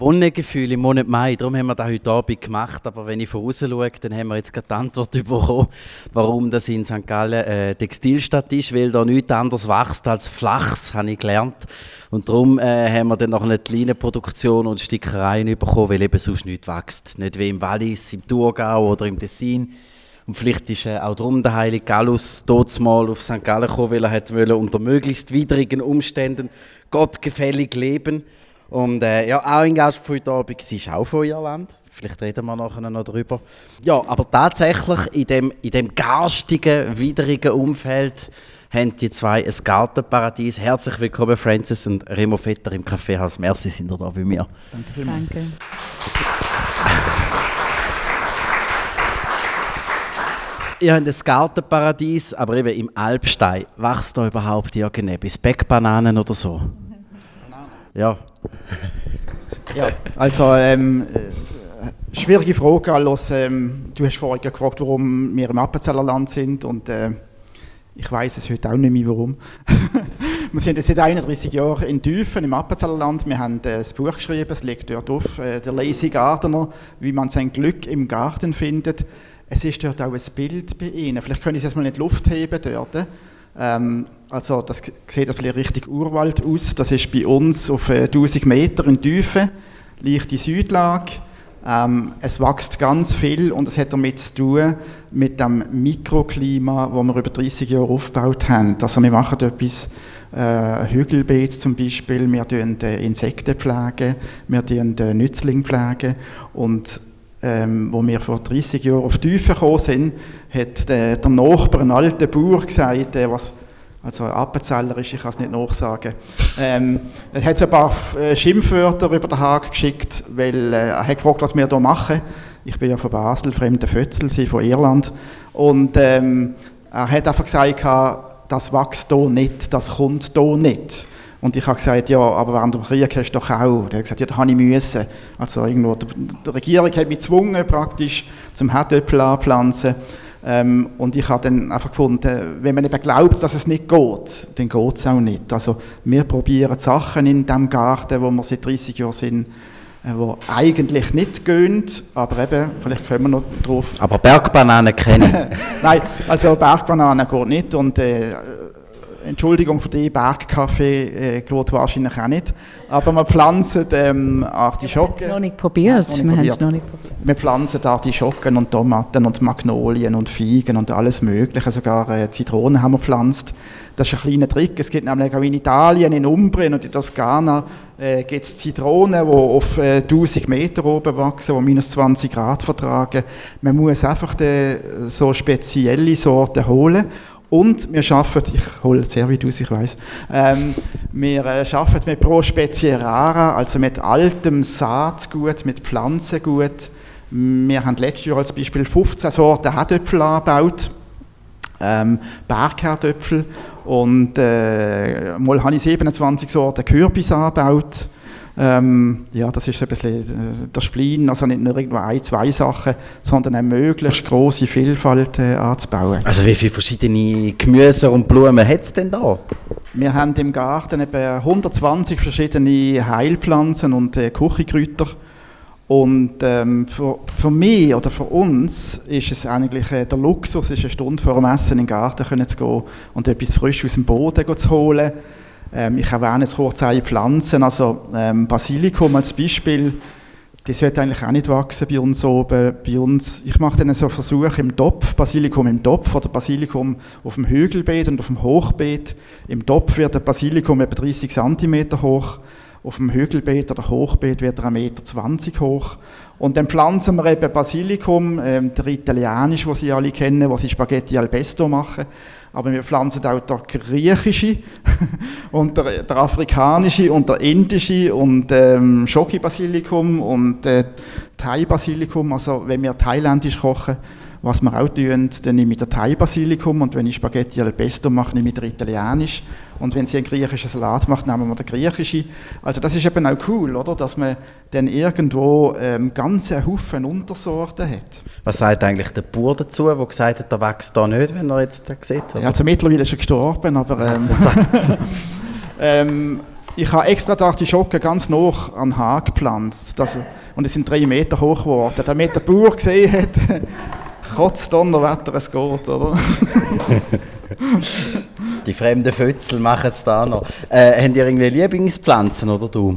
Wonnegefühl im Monat Mai, darum haben wir das heute Abend gemacht. Aber wenn ich von außen schaue, dann haben wir jetzt gerade die Antwort bekommen, warum das in St. Gallen Textilstadt ist, weil da nichts anderes wächst als Flachs, habe ich gelernt. Und darum haben wir dann noch eine kleine Produktion und Stickereien bekommen, weil eben sonst nichts wächst. Nicht wie im Wallis, im Thurgau oder im Tessin. Und vielleicht ist auch darum der heilige Gallus mal auf St. Gallen gekommen, weil er unter möglichst widrigen Umständen gottgefällig leben. Und auch ein Gast von heute Abend, sie ist auch von Irland. Vielleicht reden wir nachher noch darüber. Ja, aber tatsächlich in dem garstigen, widrigen Umfeld haben die zwei ein Gartenparadies. Herzlich willkommen, Frances und Remo Vetter im Kaffeehaus. Merci, sind ihr da bei mir. Danke. Ihr habt ein Gartenparadies, aber eben im Alpstein. Wächst da überhaupt irgendetwas? Speckbananen oder so? Ja. Ja, also schwierige Frage, Carlos. Du hast vorhin gefragt, warum wir im Appenzellerland sind und ich weiß es heute auch nicht mehr, warum. Wir sind jetzt seit 31 Jahren in Tüfen im Appenzellerland. Wir haben ein Buch geschrieben, es liegt dort auf, der Lazy Gardener, wie man sein Glück im Garten findet. Es ist dort auch ein Bild bei Ihnen. Vielleicht können Sie es mal in die Luft heben dort. Also das sieht natürlich richtig Urwald aus. Das ist bei uns auf 1000 Meter in Tiefe, leichte Südlage. Es wächst ganz viel und es hat damit zu tun mit dem Mikroklima, das wir über 30 Jahre aufgebaut haben. Also wir machen etwas, Hügelbeet zum Beispiel, wir pflegen Insekten, wir pflegen Nützlinge pflegen und wo wir vor 30 Jahren auf die Tiefe gekommen sind, hat der Nachbar, ein alter Bauer, gesagt, also Appenzeller ist, ich kann es nicht nachsagen, er hat so ein paar Schimpfwörter über den Haag geschickt, weil er hat gefragt, was wir hier machen. Ich bin ja von Basel, fremde Fötzel, sie von Irland. Und er hat einfach gesagt, das wächst hier nicht, das kommt hier nicht. Und ich habe gesagt, ja, aber während dem Krieg hast du doch auch. Er hat gesagt, ja, das habe ich müssen. Also irgendwo, die Regierung hat mich gezwungen, praktisch, zum Herdöpfel anpflanzen. Und ich habe dann einfach gefunden, wenn man eben glaubt, dass es nicht geht, dann geht es auch nicht. Also wir probieren Sachen in diesem Garten, wo wir seit 30 Jahren sind, die eigentlich nicht gehen, aber eben, vielleicht kommen wir noch drauf. Aber Bergbananen kennen. Nein, also Bergbananen geht nicht und Entschuldigung für die Bergkaffee geht wahrscheinlich auch nicht. Aber wir pflanzen Artischocken. Wir haben es noch nicht probiert. Wir pflanzen Artischocken und Tomaten und Magnolien und Feigen und alles Mögliche. Sogar Zitronen haben wir gepflanzt. Das ist ein kleiner Trick. Es gibt nämlich auch in Italien, in Umbrien und in Toskana gibt es Zitronen, die auf 1000 Meter oben wachsen, die minus 20 Grad vertragen. Man muss einfach so spezielle Sorten holen. Und wir arbeiten, ich hole sehr weit aus, ich weiss, wir arbeiten mit Pro Spezie Rara, also mit altem Saatgut, mit Pflanzengut. Wir haben letztes Jahr als Beispiel 15 Sorten Herdöpfel angebaut, Bergherdöpfel, und mal habe ich 27 Sorten Kürbis angebaut. Ja, das ist so ein bisschen der Spleen, also nicht nur irgendwo ein, zwei Sachen, sondern eine möglichst grosse Vielfalt anzubauen. Also wie viele verschiedene Gemüse und Blumen hat es denn da? Wir haben im Garten etwa 120 verschiedene Heilpflanzen und Küchenkräuter. Und für mich oder für uns ist es eigentlich der Luxus, es ist eine Stunde vor dem Essen in den Garten zu gehen und etwas frisch aus dem Boden zu holen. Ich erwähne jetzt kurz eine Pflanzen, also Basilikum als Beispiel, die sollte eigentlich auch nicht wachsen bei uns oben. Bei uns, ich mache dann so Versuche im Topf, Basilikum im Topf oder Basilikum auf dem Hügelbeet und auf dem Hochbeet. Im Topf wird der Basilikum etwa 30 cm hoch, auf dem Hügelbeet oder Hochbeet wird er 1,20 Meter hoch. Und dann pflanzen wir eben Basilikum, der italienisch, den Sie alle kennen, wo sie Spaghetti al Pesto machen. Aber wir pflanzen auch der griechische und der afrikanische und der indische und Schoki-Basilikum und Thai-Basilikum. Also wenn wir thailändisch kochen, was wir auch tun, dann nehme ich den Thai-Basilikum, und wenn ich Spaghetti al Pesto mache, nehme ich den italienisch. Und wenn sie einen griechischen Salat macht, nehmen wir den griechischen. Also das ist eben auch cool, oder? Dass man dann irgendwo ganz einen Haufen Untersorten hat. Was sagt eigentlich der Bauer dazu, der gesagt hat, der wächst da nicht, wenn er jetzt da sieht? Oder? Ja, also mittlerweile ist er gestorben, aber Ich habe extra die Artischocken ganz nah an den Haag gepflanzt. Und es sind 3 Meter hoch geworden. Damit der Bauer gesehen hat, kotzt Donnerwetter, es geht, oder? Die fremden Fötzel machen es da noch. Habt ihr irgendwie Lieblingspflanzen, oder du?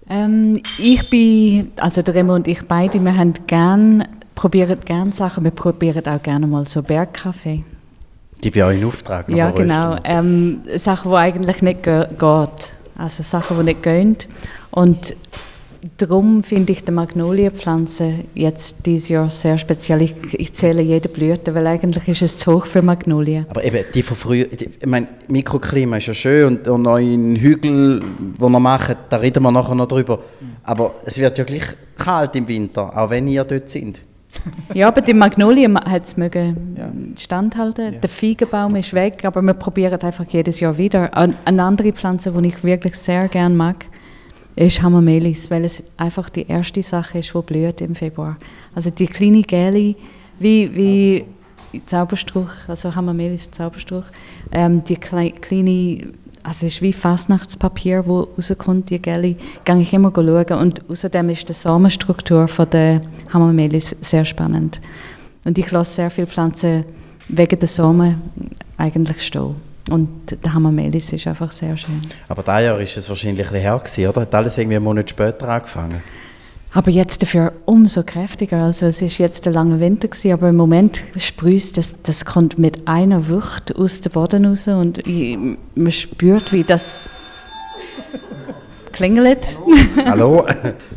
Der Remo und ich beide, wir probieren gerne Sachen, wir probieren auch gerne mal so Bergkaffee. Die bei euch in Auftrag noch ja, genau. Sachen, die eigentlich nicht gehen. Also Sachen, die nicht gehen. Und darum finde ich die Magnolienpflanze jetzt dieses Jahr sehr speziell. Ich zähle jede Blüte, weil eigentlich ist es zu hoch für Magnolien. Aber eben, die von früher, ich meine, Mikroklima ist ja schön und auch in Hügel, die wir machen, da reden wir nachher noch drüber. Aber es wird ja gleich kalt im Winter, auch wenn ihr dort sind. Ja, aber die Magnolien hat es mögen standhalten. Ja. Der Feigenbaum ist weg, aber wir probieren einfach jedes Jahr wieder. Eine andere Pflanze, die ich wirklich sehr gerne mag, ist Hamamelis, weil es einfach die erste Sache ist, die blüht im Februar. Also die kleine Gäli, wie Zauberstrauch, also Hamamelis Zauberstrauch, die kleine, also es ist wie Fastnachtspapier, wo rauskommt, die Gäli, gehe ich immer schauen. Und außerdem ist die Samenstruktur von der Hamamelis sehr spannend. Und ich lasse sehr viele Pflanzen wegen der Samen eigentlich stehen. Und der Hamamelis ist einfach sehr schön. Aber dieses Jahr war es wahrscheinlich ein bisschen her gewesen, oder? Hat alles irgendwie einen Monat später angefangen? Aber jetzt dafür umso kräftiger. Also es ist jetzt ein langer Winter gewesen, aber im Moment sprüht das kommt mit einer Wucht aus dem Boden raus und man spürt, wie das klingelt. Hallo.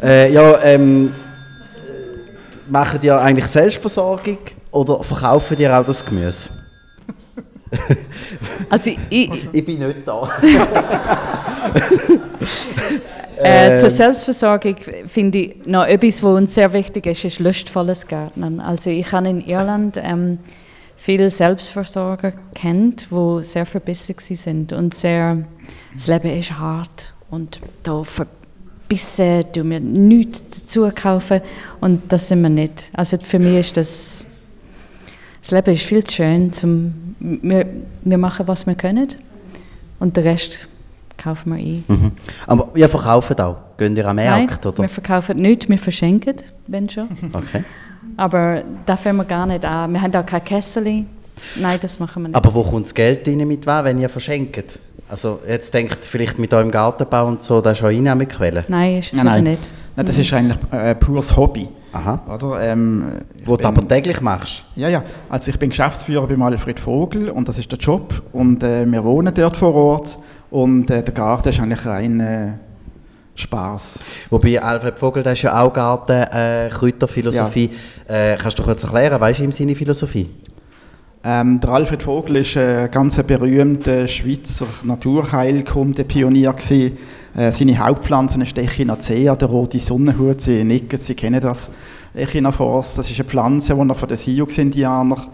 Machen die eigentlich Selbstversorgung oder verkaufen die auch das Gemüse? Also ich bin nicht da. Zur Selbstversorgung finde ich noch etwas, was uns sehr wichtig ist lustvolles Gärtnern. Also ich habe in Irland viele Selbstversorger kennt, die sehr verbissen sind und das Leben ist hart und da verbissen tun wir nichts dazu kaufen und das sind wir nicht. Also für mich ist das Leben ist viel zu schön, wir machen, was wir können und den Rest kaufen wir ein. Mhm. Aber ihr verkauft auch? Geht ihr am Markt? Nein, wir verkaufen nichts, wir verschenken, wenn schon. Okay. Aber da fangen wir gar nicht an. Wir haben auch kein Kessel. Nein, das machen wir nicht. Aber wo kommt das Geld rein mit was, wenn ihr verschenkt? Also jetzt denkt vielleicht mit eurem Gartenbau und so, da ist auch Einnahmequelle? Nein, ist es sicher nicht. Nein, das ist eigentlich pures Hobby. Aha. Oder, wo du aber täglich machst? Ja. Also ich bin Geschäftsführer bei Alfred Vogel und das ist der Job. Und wir wohnen dort vor Ort. Und der Garten ist eigentlich rein Spass. Wobei Alfred Vogel, der ist ja auch Garten, Kräuterphilosophie. Ja. Kannst du kurz erklären, weißt du ihm seine Philosophie? Der Alfred Vogel war ein ganz berühmter Schweizer Naturheilkunde-Pionier. Seine Hauptpflanze ist Echinacea, der rote Sonnenhut. Sie nicken, Sie kennen das. Echinophoros, das ist eine Pflanze, die er von den Sioux-Indianern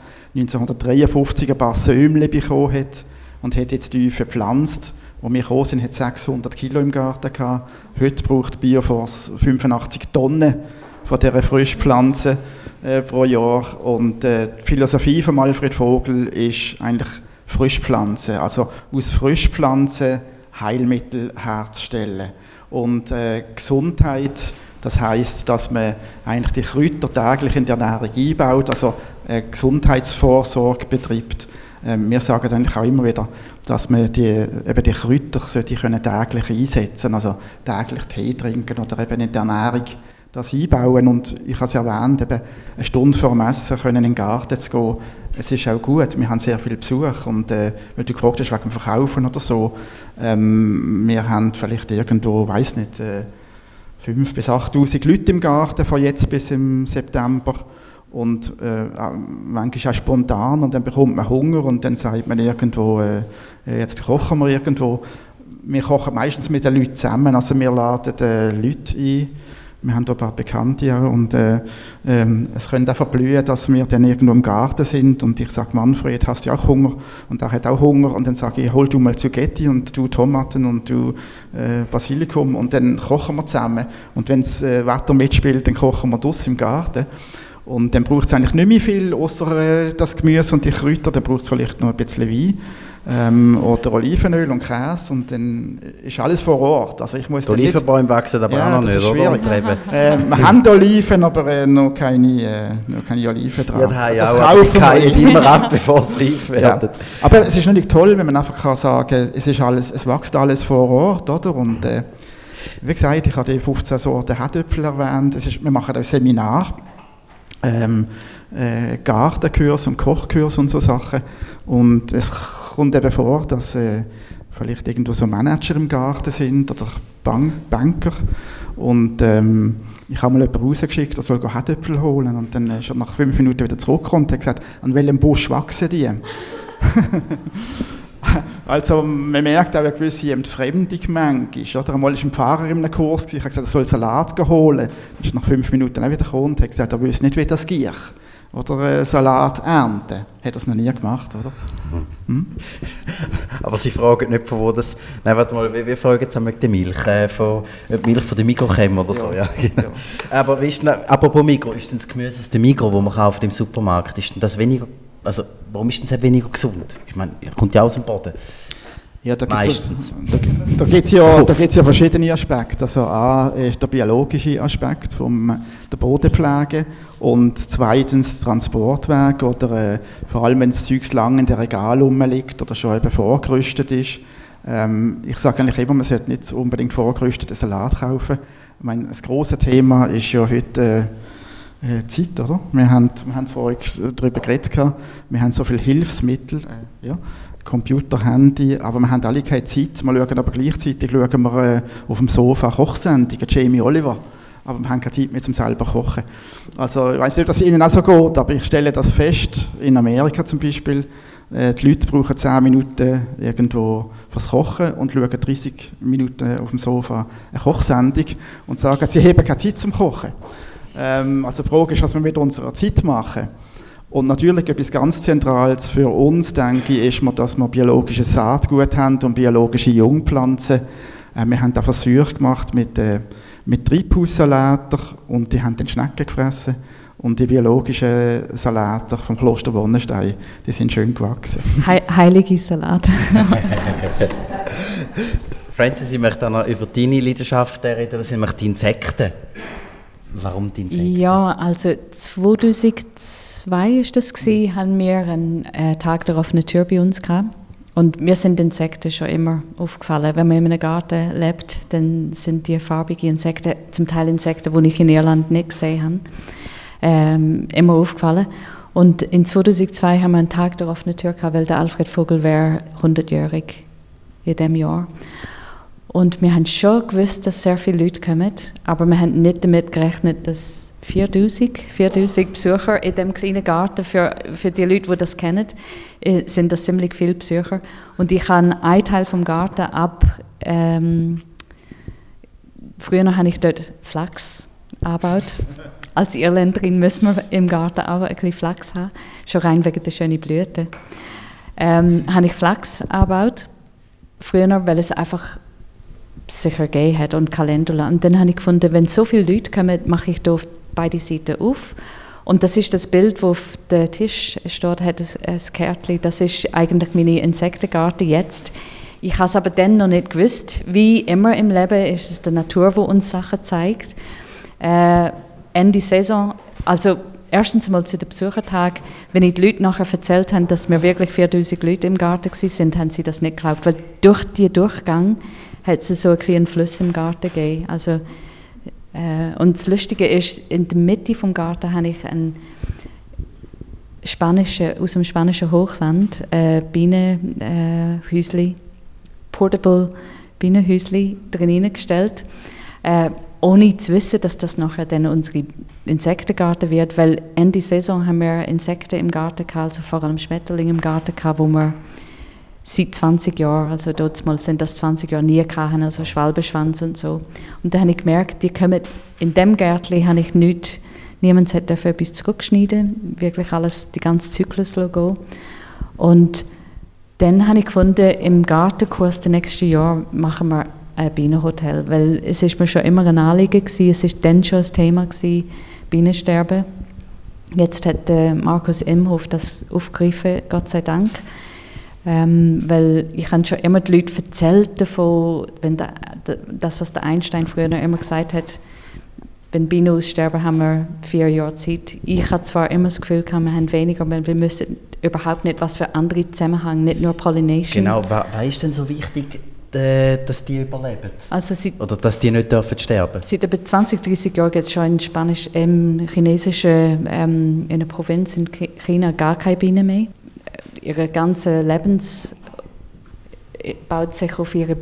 1953 ein paar Säumchen bekommen hat und hat jetzt die verpflanzt. Als wir gekommen sind, hat 600 Kilo im Garten gehabt. Heute braucht Bioforce 85 Tonnen von dieser Frischpflanze pro Jahr. Und die Philosophie von Alfred Vogel ist eigentlich Frischpflanze. Also aus Frischpflanzen Heilmittel herzustellen. Und Gesundheit, das heisst, dass man eigentlich die Kräuter täglich in die Ernährung einbaut, also Gesundheitsvorsorge betreibt. Wir sagen eigentlich auch immer wieder, dass man die Kräuter sollte täglich einsetzen können, also täglich Tee trinken oder eben in die Ernährung das einbauen. Und ich habe es erwähnt, eben eine Stunde vor dem Essen können in den Garten zu gehen. Es ist auch gut, wir haben sehr viel Besuch und weil du gefragt hast wegen dem Verkaufen oder so, wir haben vielleicht irgendwo, weiß nicht, 5.000 bis 8.000 Leute im Garten von jetzt bis im September. Und manchmal auch spontan und dann bekommt man Hunger und dann sagt man irgendwo, jetzt kochen wir irgendwo. Wir kochen meistens mit den Leuten zusammen, also wir laden Leute ein. Wir haben da ein paar Bekannte und es könnte einfach blühen, dass wir dann irgendwo im Garten sind und ich sage, Manfred, hast du auch Hunger? Und er hat auch Hunger und dann sage ich, hol du mal Zucchetti und du Tomaten und du Basilikum und dann kochen wir zusammen. Und wenn das Wetter mitspielt, dann kochen wir draussen im Garten. Und dann braucht es eigentlich nicht mehr viel, außer das Gemüse und die Kräuter, dann braucht es vielleicht noch ein bisschen Wein. oder Olivenöl und Käse und dann ist alles vor Ort. Also ich muss die Olivenbäume wachsen aber auch noch nicht, oder? Wir haben Oliven, aber noch keine Oliven dran. Ja, das kaufen wir immer ab, bevor es reif wird. Ja. Aber es ist natürlich toll, wenn man einfach kann sagen, es wächst alles vor Ort, oder? Und wie gesagt, ich habe die 15 Sorten Herdöpfel erwähnt. Wir machen ein Seminar, Gartenkurs und Kochkurs und so Sachen. Und es kommt eben vor, dass vielleicht irgendwo so Manager im Garten sind oder Banker. Und ich habe mal jemanden rausgeschickt, der soll Herdöpfel holen. Und dann ist er nach 5 Minuten wieder zurückgekommen und hat gesagt, an welchem Busch wachsen die? Also man merkt auch eine gewisse Entfremdung manchmal. Oder? Einmal war ein Pfarrer in einem Kurs, ich habe gesagt, er soll Salat holen. Er ist nach 5 Minuten auch wieder gekommen und hat gesagt, er wüsste nicht, wie das geht. Oder Salat ernten. Hat er es noch nie gemacht, oder? Aber Sie fragen nicht, von wo das... Nein, warte mal, wir fragen jetzt einmal die Milch, ob die Milch von der Migros kommt oder so. Ja, genau. Ja. Aber wie ist denn, apropos Migros, ist denn das Gemüse aus der Migros, das man kauft im Supermarkt, ist denn das weniger... Also, warum ist denn das weniger gesund? Ich meine, er kommt ja aus dem Boden. Ja, da meistens. Da gibt es ja verschiedene Aspekte. Also A ist der biologische Aspekt der Bodenpflege und zweitens Transportweg oder vor allem wenn das Zeug lange in den Regal rumliegt oder schon eben vorgerüstet ist. Ich sage eigentlich immer, man sollte nicht unbedingt vorgerüsteten Salat kaufen. Ich meine, das grosse Thema ist ja heute Zeit, oder? Wir haben vorhin darüber geredet, wir haben so viele Hilfsmittel, Computer, Handy, aber wir haben alle keine Zeit. Wir schauen aber gleichzeitig auf dem Sofa Kochsendungen, Jamie Oliver, aber wir haben keine Zeit mehr zum selber kochen. Also ich weiss nicht, ob das Ihnen auch so geht, aber ich stelle das fest, in Amerika zum Beispiel, die Leute brauchen 10 Minuten irgendwo fürs Kochen und schauen 30 Minuten auf dem Sofa eine Kochsendung und sagen, sie haben keine Zeit zum Kochen. Also die Frage ist, was wir mit unserer Zeit machen. Und natürlich etwas ganz Zentrales für uns, denke ich, ist, dass wir biologisches Saatgut haben und biologische Jungpflanzen. Wir haben da Versuche gemacht mit Treibhaussalatern und die haben den Schnecken gefressen. Und die biologischen Salater vom Kloster Wonnenstein, die sind schön gewachsen. Heilige Salat. Francis, ich möchte auch noch über deine Leidenschaft reden, das sind nämlich die Insekten. Warum die Insekten? Ja, also 2002 war das, haben wir einen Tag der offenen Tür bei uns gehabt. Und mir sind Insekten schon immer aufgefallen. Wenn man in einem Garten lebt, dann sind die farbigen Insekten, zum Teil Insekten, die ich in Irland nicht gesehen habe, immer aufgefallen. Und in 2002 haben wir einen Tag der offenen Tür gehabt, weil der Alfred Vogel wäre 100-jährig in diesem Jahr. Und wir haben schon gewusst, dass sehr viele Leute kommen, aber wir haben nicht damit gerechnet, dass 4000 Besucher in diesem kleinen Garten, für die Leute, die das kennen, sind das ziemlich viele Besucher. Und ich habe einen Teil vom Garten früher habe ich dort Flachs angebaut. Als Irländerin müssen wir im Garten auch ein bisschen Flachs haben, schon rein wegen der schönen Blüten. Habe ich Flachs angebaut, früher, weil es einfach sicher gegeben hat und Calendula. Und dann habe ich gefunden, wenn so viele Leute kommen, mache ich da auf beide Seiten auf. Und das ist das Bild, das auf dem Tisch steht, hat ein Kärtchen. Das ist eigentlich meine Insektengarten jetzt. Ich habe es aber dann noch nicht gewusst. Wie immer im Leben ist es die Natur, die uns Sachen zeigt. Ende Saison, also erstens mal zu den Besuchertagen, wenn ich die Leute nachher erzählt habe, dass wir wirklich 4000 Leute im Garten waren, haben sie das nicht geglaubt. Weil durch den Durchgang hat es so einen kleinen Fluss im Garten gegeben. Also, und das Lustige ist, in der Mitte des Garten habe ich einen aus dem spanischen Hochland Bienenhäusli, Portable Bienenhäusli drin gestellt, ohne zu wissen, dass das nachher dann unsere Insektengarten wird, weil Ende Saison haben wir Insekten im Garten gehabt, also vor allem Schmetterlinge im Garten gehabt, wo wir seit 20 Jahren, also dort mal sind das 20 Jahre nie gehabt, also Schwalbenschwanz und so. Und dann habe ich gemerkt, die kommen, in dem Gärtchen habe ich nichts, niemand hat dafür etwas zurückgeschnitten, wirklich alles, die ganze Zyklus gehen. Und dann habe ich gefunden, im Gartenkurs des nächsten Jahr machen wir ein Bienenhotel, weil es ist mir schon immer ein Anliegen gewesen, es ist dann schon ein Thema gewesen, Bienensterben. Jetzt hat Markus Imhof das aufgegriffen, Gott sei Dank. Weil ich habe schon immer die Leute erzählt davon, wenn das, was der Einstein früher noch immer gesagt hat, wenn Bienen aussterben, haben wir 4 Jahre Zeit. Ich habe zwar immer das Gefühl, wir haben weniger, weil wir müssen überhaupt nicht, was für andere Zusammenhänge, nicht nur Pollination. Genau, was ist denn so wichtig, dass die überleben? Also oder dass die nicht dürfen sterben? Seit etwa 20, 30 Jahren gibt es schon in chinesischen, in einer Provinz in China gar keine Bienen mehr. Ihre ganze Lebens baut sich auf ihre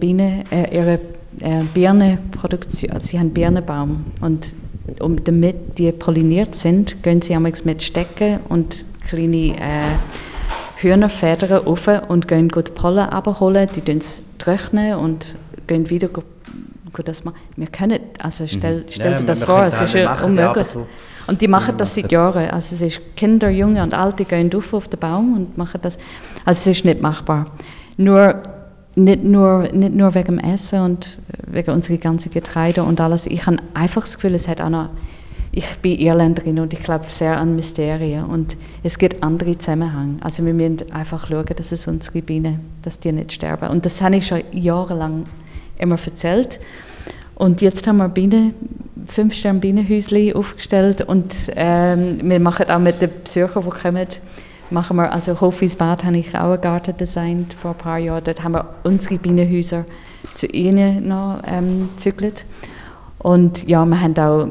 Birnenproduktion. Sie haben Birnenbaum und damit die polliniert sind, gehen sie manchmal mit Stecken und kleine Hühnerfedern rauf und gehen gut Pollen abholen, die trocknen und gehen wieder das machen. Wir können, also stell dir das vor, es ist ja unmöglich. Und die machen das seit Jahren. Also es ist Kinder, Junge und Alte gehen auf den Baum und machen das. Also es ist nicht machbar. Nicht nur wegen dem Essen und wegen unserer ganzen Getreide und alles. Ich habe einfach das Gefühl, es hat auch noch. Ich bin Irländerin und ich glaube sehr an Mysterien und es gibt andere Zusammenhänge. Also wir müssen einfach schauen, dass es unsere Bienen, dass die nicht sterben. Und das habe ich schon jahrelang immer erzählt. Und jetzt haben wir 5-Sterne-Bienenhäuschen aufgestellt und wir machen auch mit den Besuchern, die kommen, machen wir, also Hofis Bad habe ich auch einen Garten designt vor ein paar Jahren. Dort haben wir unsere Bienenhäuser zu ihnen noch gezügelt. Und ja, wir haben auch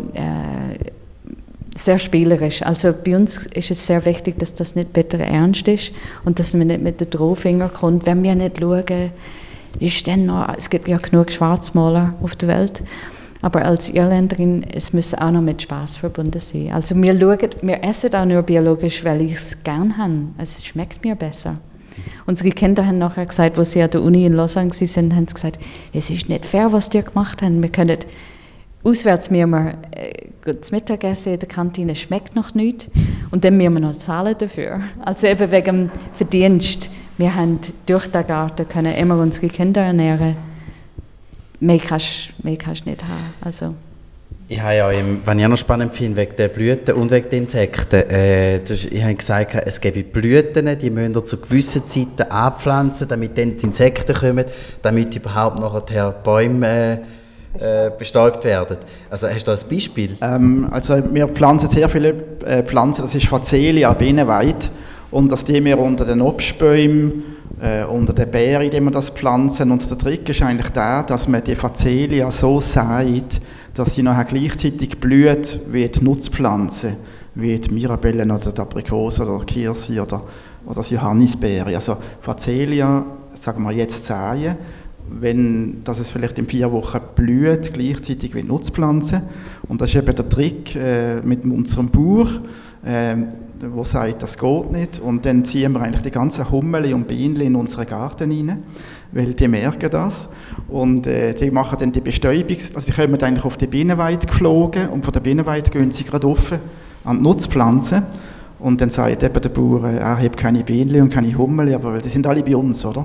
sehr spielerisch. Also bei uns ist es sehr wichtig, dass das nicht bitter ernst ist und dass man nicht mit den Drohfinger kommt, wenn wir nicht schauen, ist denn noch, es gibt ja genug Schwarzmaler auf der Welt, aber als Irländerin, es muss auch noch mit Spaß verbunden sein. Also wir essen auch nur biologisch, weil ich es gerne habe. Also es schmeckt mir besser. Unsere Kinder haben nachher gesagt, als sie an der Uni in Lausanne waren, haben sie gesagt, es ist nicht fair, was die gemacht haben. Wir können auswärts müssen wir das Mittagessen in der Kantine, schmeckt noch nicht und dann müssen wir noch zahlen dafür. Also eben wegen dem Verdienst. Wir haben durch den Garten können immer unsere Kinder ernähren. Mehr kannst du nicht haben. Also. Ich habe ja, was ich auch noch spannend finde, wegen der Blüten und wegen den Insekten, ich habe gesagt, es gäbe Blüten, die müssen ihr zu gewissen Zeiten anpflanzen, damit dann die Insekten kommen, damit überhaupt nachher Bäume bestäubt werden. Also hast du da ein Beispiel? Also wir pflanzen sehr viele Pflanzen, das ist Facelia bienenweit. Und das tun wir unter den Obstbäumen, unter den Beeren, die wir das pflanzen. Und der Trick ist eigentlich der, dass man die Facelia so sät, dass sie nachher gleichzeitig blüht wie die Nutzpflanze, wie die Mirabellen oder die Aprikose oder die Kirsche oder das Johannisbeere. Also Facelia, sagen wir jetzt säen, dass es vielleicht in 4 Wochen blüht, gleichzeitig wie die Nutzpflanze. Und das ist eben der Trick mit unserem Bauer, der sagt, das geht nicht. Und dann ziehen wir eigentlich die ganzen Hummeln und Bienen in unseren Garten rein, weil die merken das. Und die machen dann die Bestäubung, also die kommen eigentlich auf die Bienenweide geflogen und von der Bienenweide gehen sie gerade rauf an die Nutzpflanzen. Und dann sagt eben der Bauer, er hat keine Bienen und keine Hummeln, aber die sind alle bei uns, oder?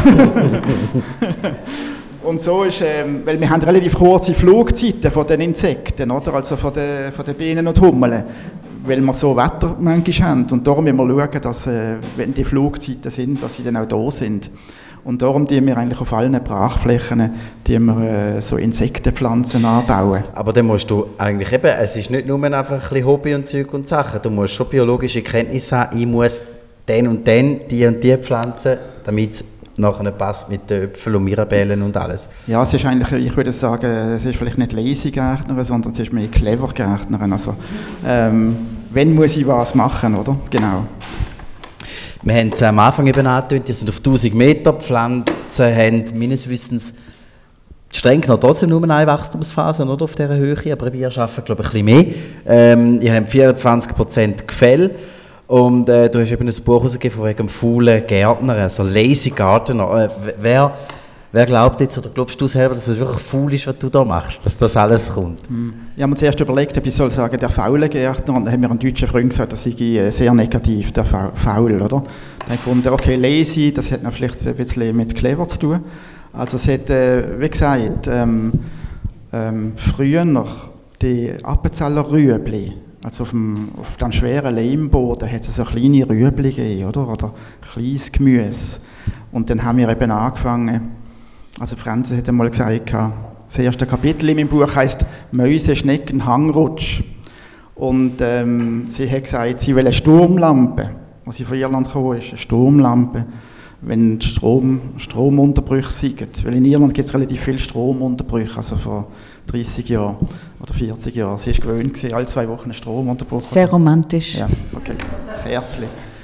Und so ist, weil wir haben relativ kurze Flugzeiten von den Insekten, oder? Also von den Bienen und Hummeln, weil wir so Wetter manchmal haben. Und darum müssen wir schauen, dass, wenn die Flugzeiten sind, dass sie dann auch da sind. Und darum tun wir eigentlich auf allen Brachflächen so Insektenpflanzen anbauen. Aber dann musst du eigentlich eben, es ist nicht nur einfach ein bisschen Hobby und Zeug und Sachen, du musst schon biologische Kenntnisse haben, ich muss den und den, die und die pflanzen, damit es nachher passt mit den Äpfeln und Mirabellen und alles. Ja, es ist eigentlich, ich würde sagen, es ist vielleicht nicht lazy Gärtner, sondern es ist mehr clever Gärtner. Also, wenn muss ich was machen, oder? Genau. Wir haben es am Anfang eben angetönt, die sind auf 1000 Meter, Pflanzen haben meines Wissens streng genommen trotzdem nur eine Wachstumsphase, oder, auf dieser Höhe, aber wir arbeiten, glaube ich, ein bisschen mehr. Ihr habt 24% Gefälle und du hast eben ein Buch herausgegeben von wegen faulen Gärtner, also Lazy Gardener. Wer glaubt jetzt, oder glaubst du selber, dass es wirklich faul ist, was du da machst, dass das alles kommt? Ich habe mir zuerst überlegt, ob ich soll sagen, der faule Gärtner, und dann hat mir ein deutscher Freund gesagt, das sei sehr negativ, der faul, oder? Dann habe ich gefunden, okay, lazy, das hat noch vielleicht ein bisschen mit clever zu tun. Also es hat, wie gesagt, früher noch die Appenzeller Rüebli, Also auf dem schweren Lehmboden hat es so kleine Rüebli gegeben, oder kleines Gemüse. Und dann haben wir eben angefangen, also Franzi hat einmal gesagt, das erste Kapitel in meinem Buch heisst «Mäuse, Schnecken, Hangrutsch». Und sie hat gesagt, sie will eine Sturmlampe, als sie von Irland kam, ist eine Sturmlampe, wenn die Stromunterbrüche sind. Weil in Irland gibt es relativ viele Stromunterbrüche, also vor 30 Jahren oder 40 Jahren. Sie war gewöhnt, alle 2 Wochen einen Stromunterbruch. Sehr romantisch. Ja, okay. Kerzli.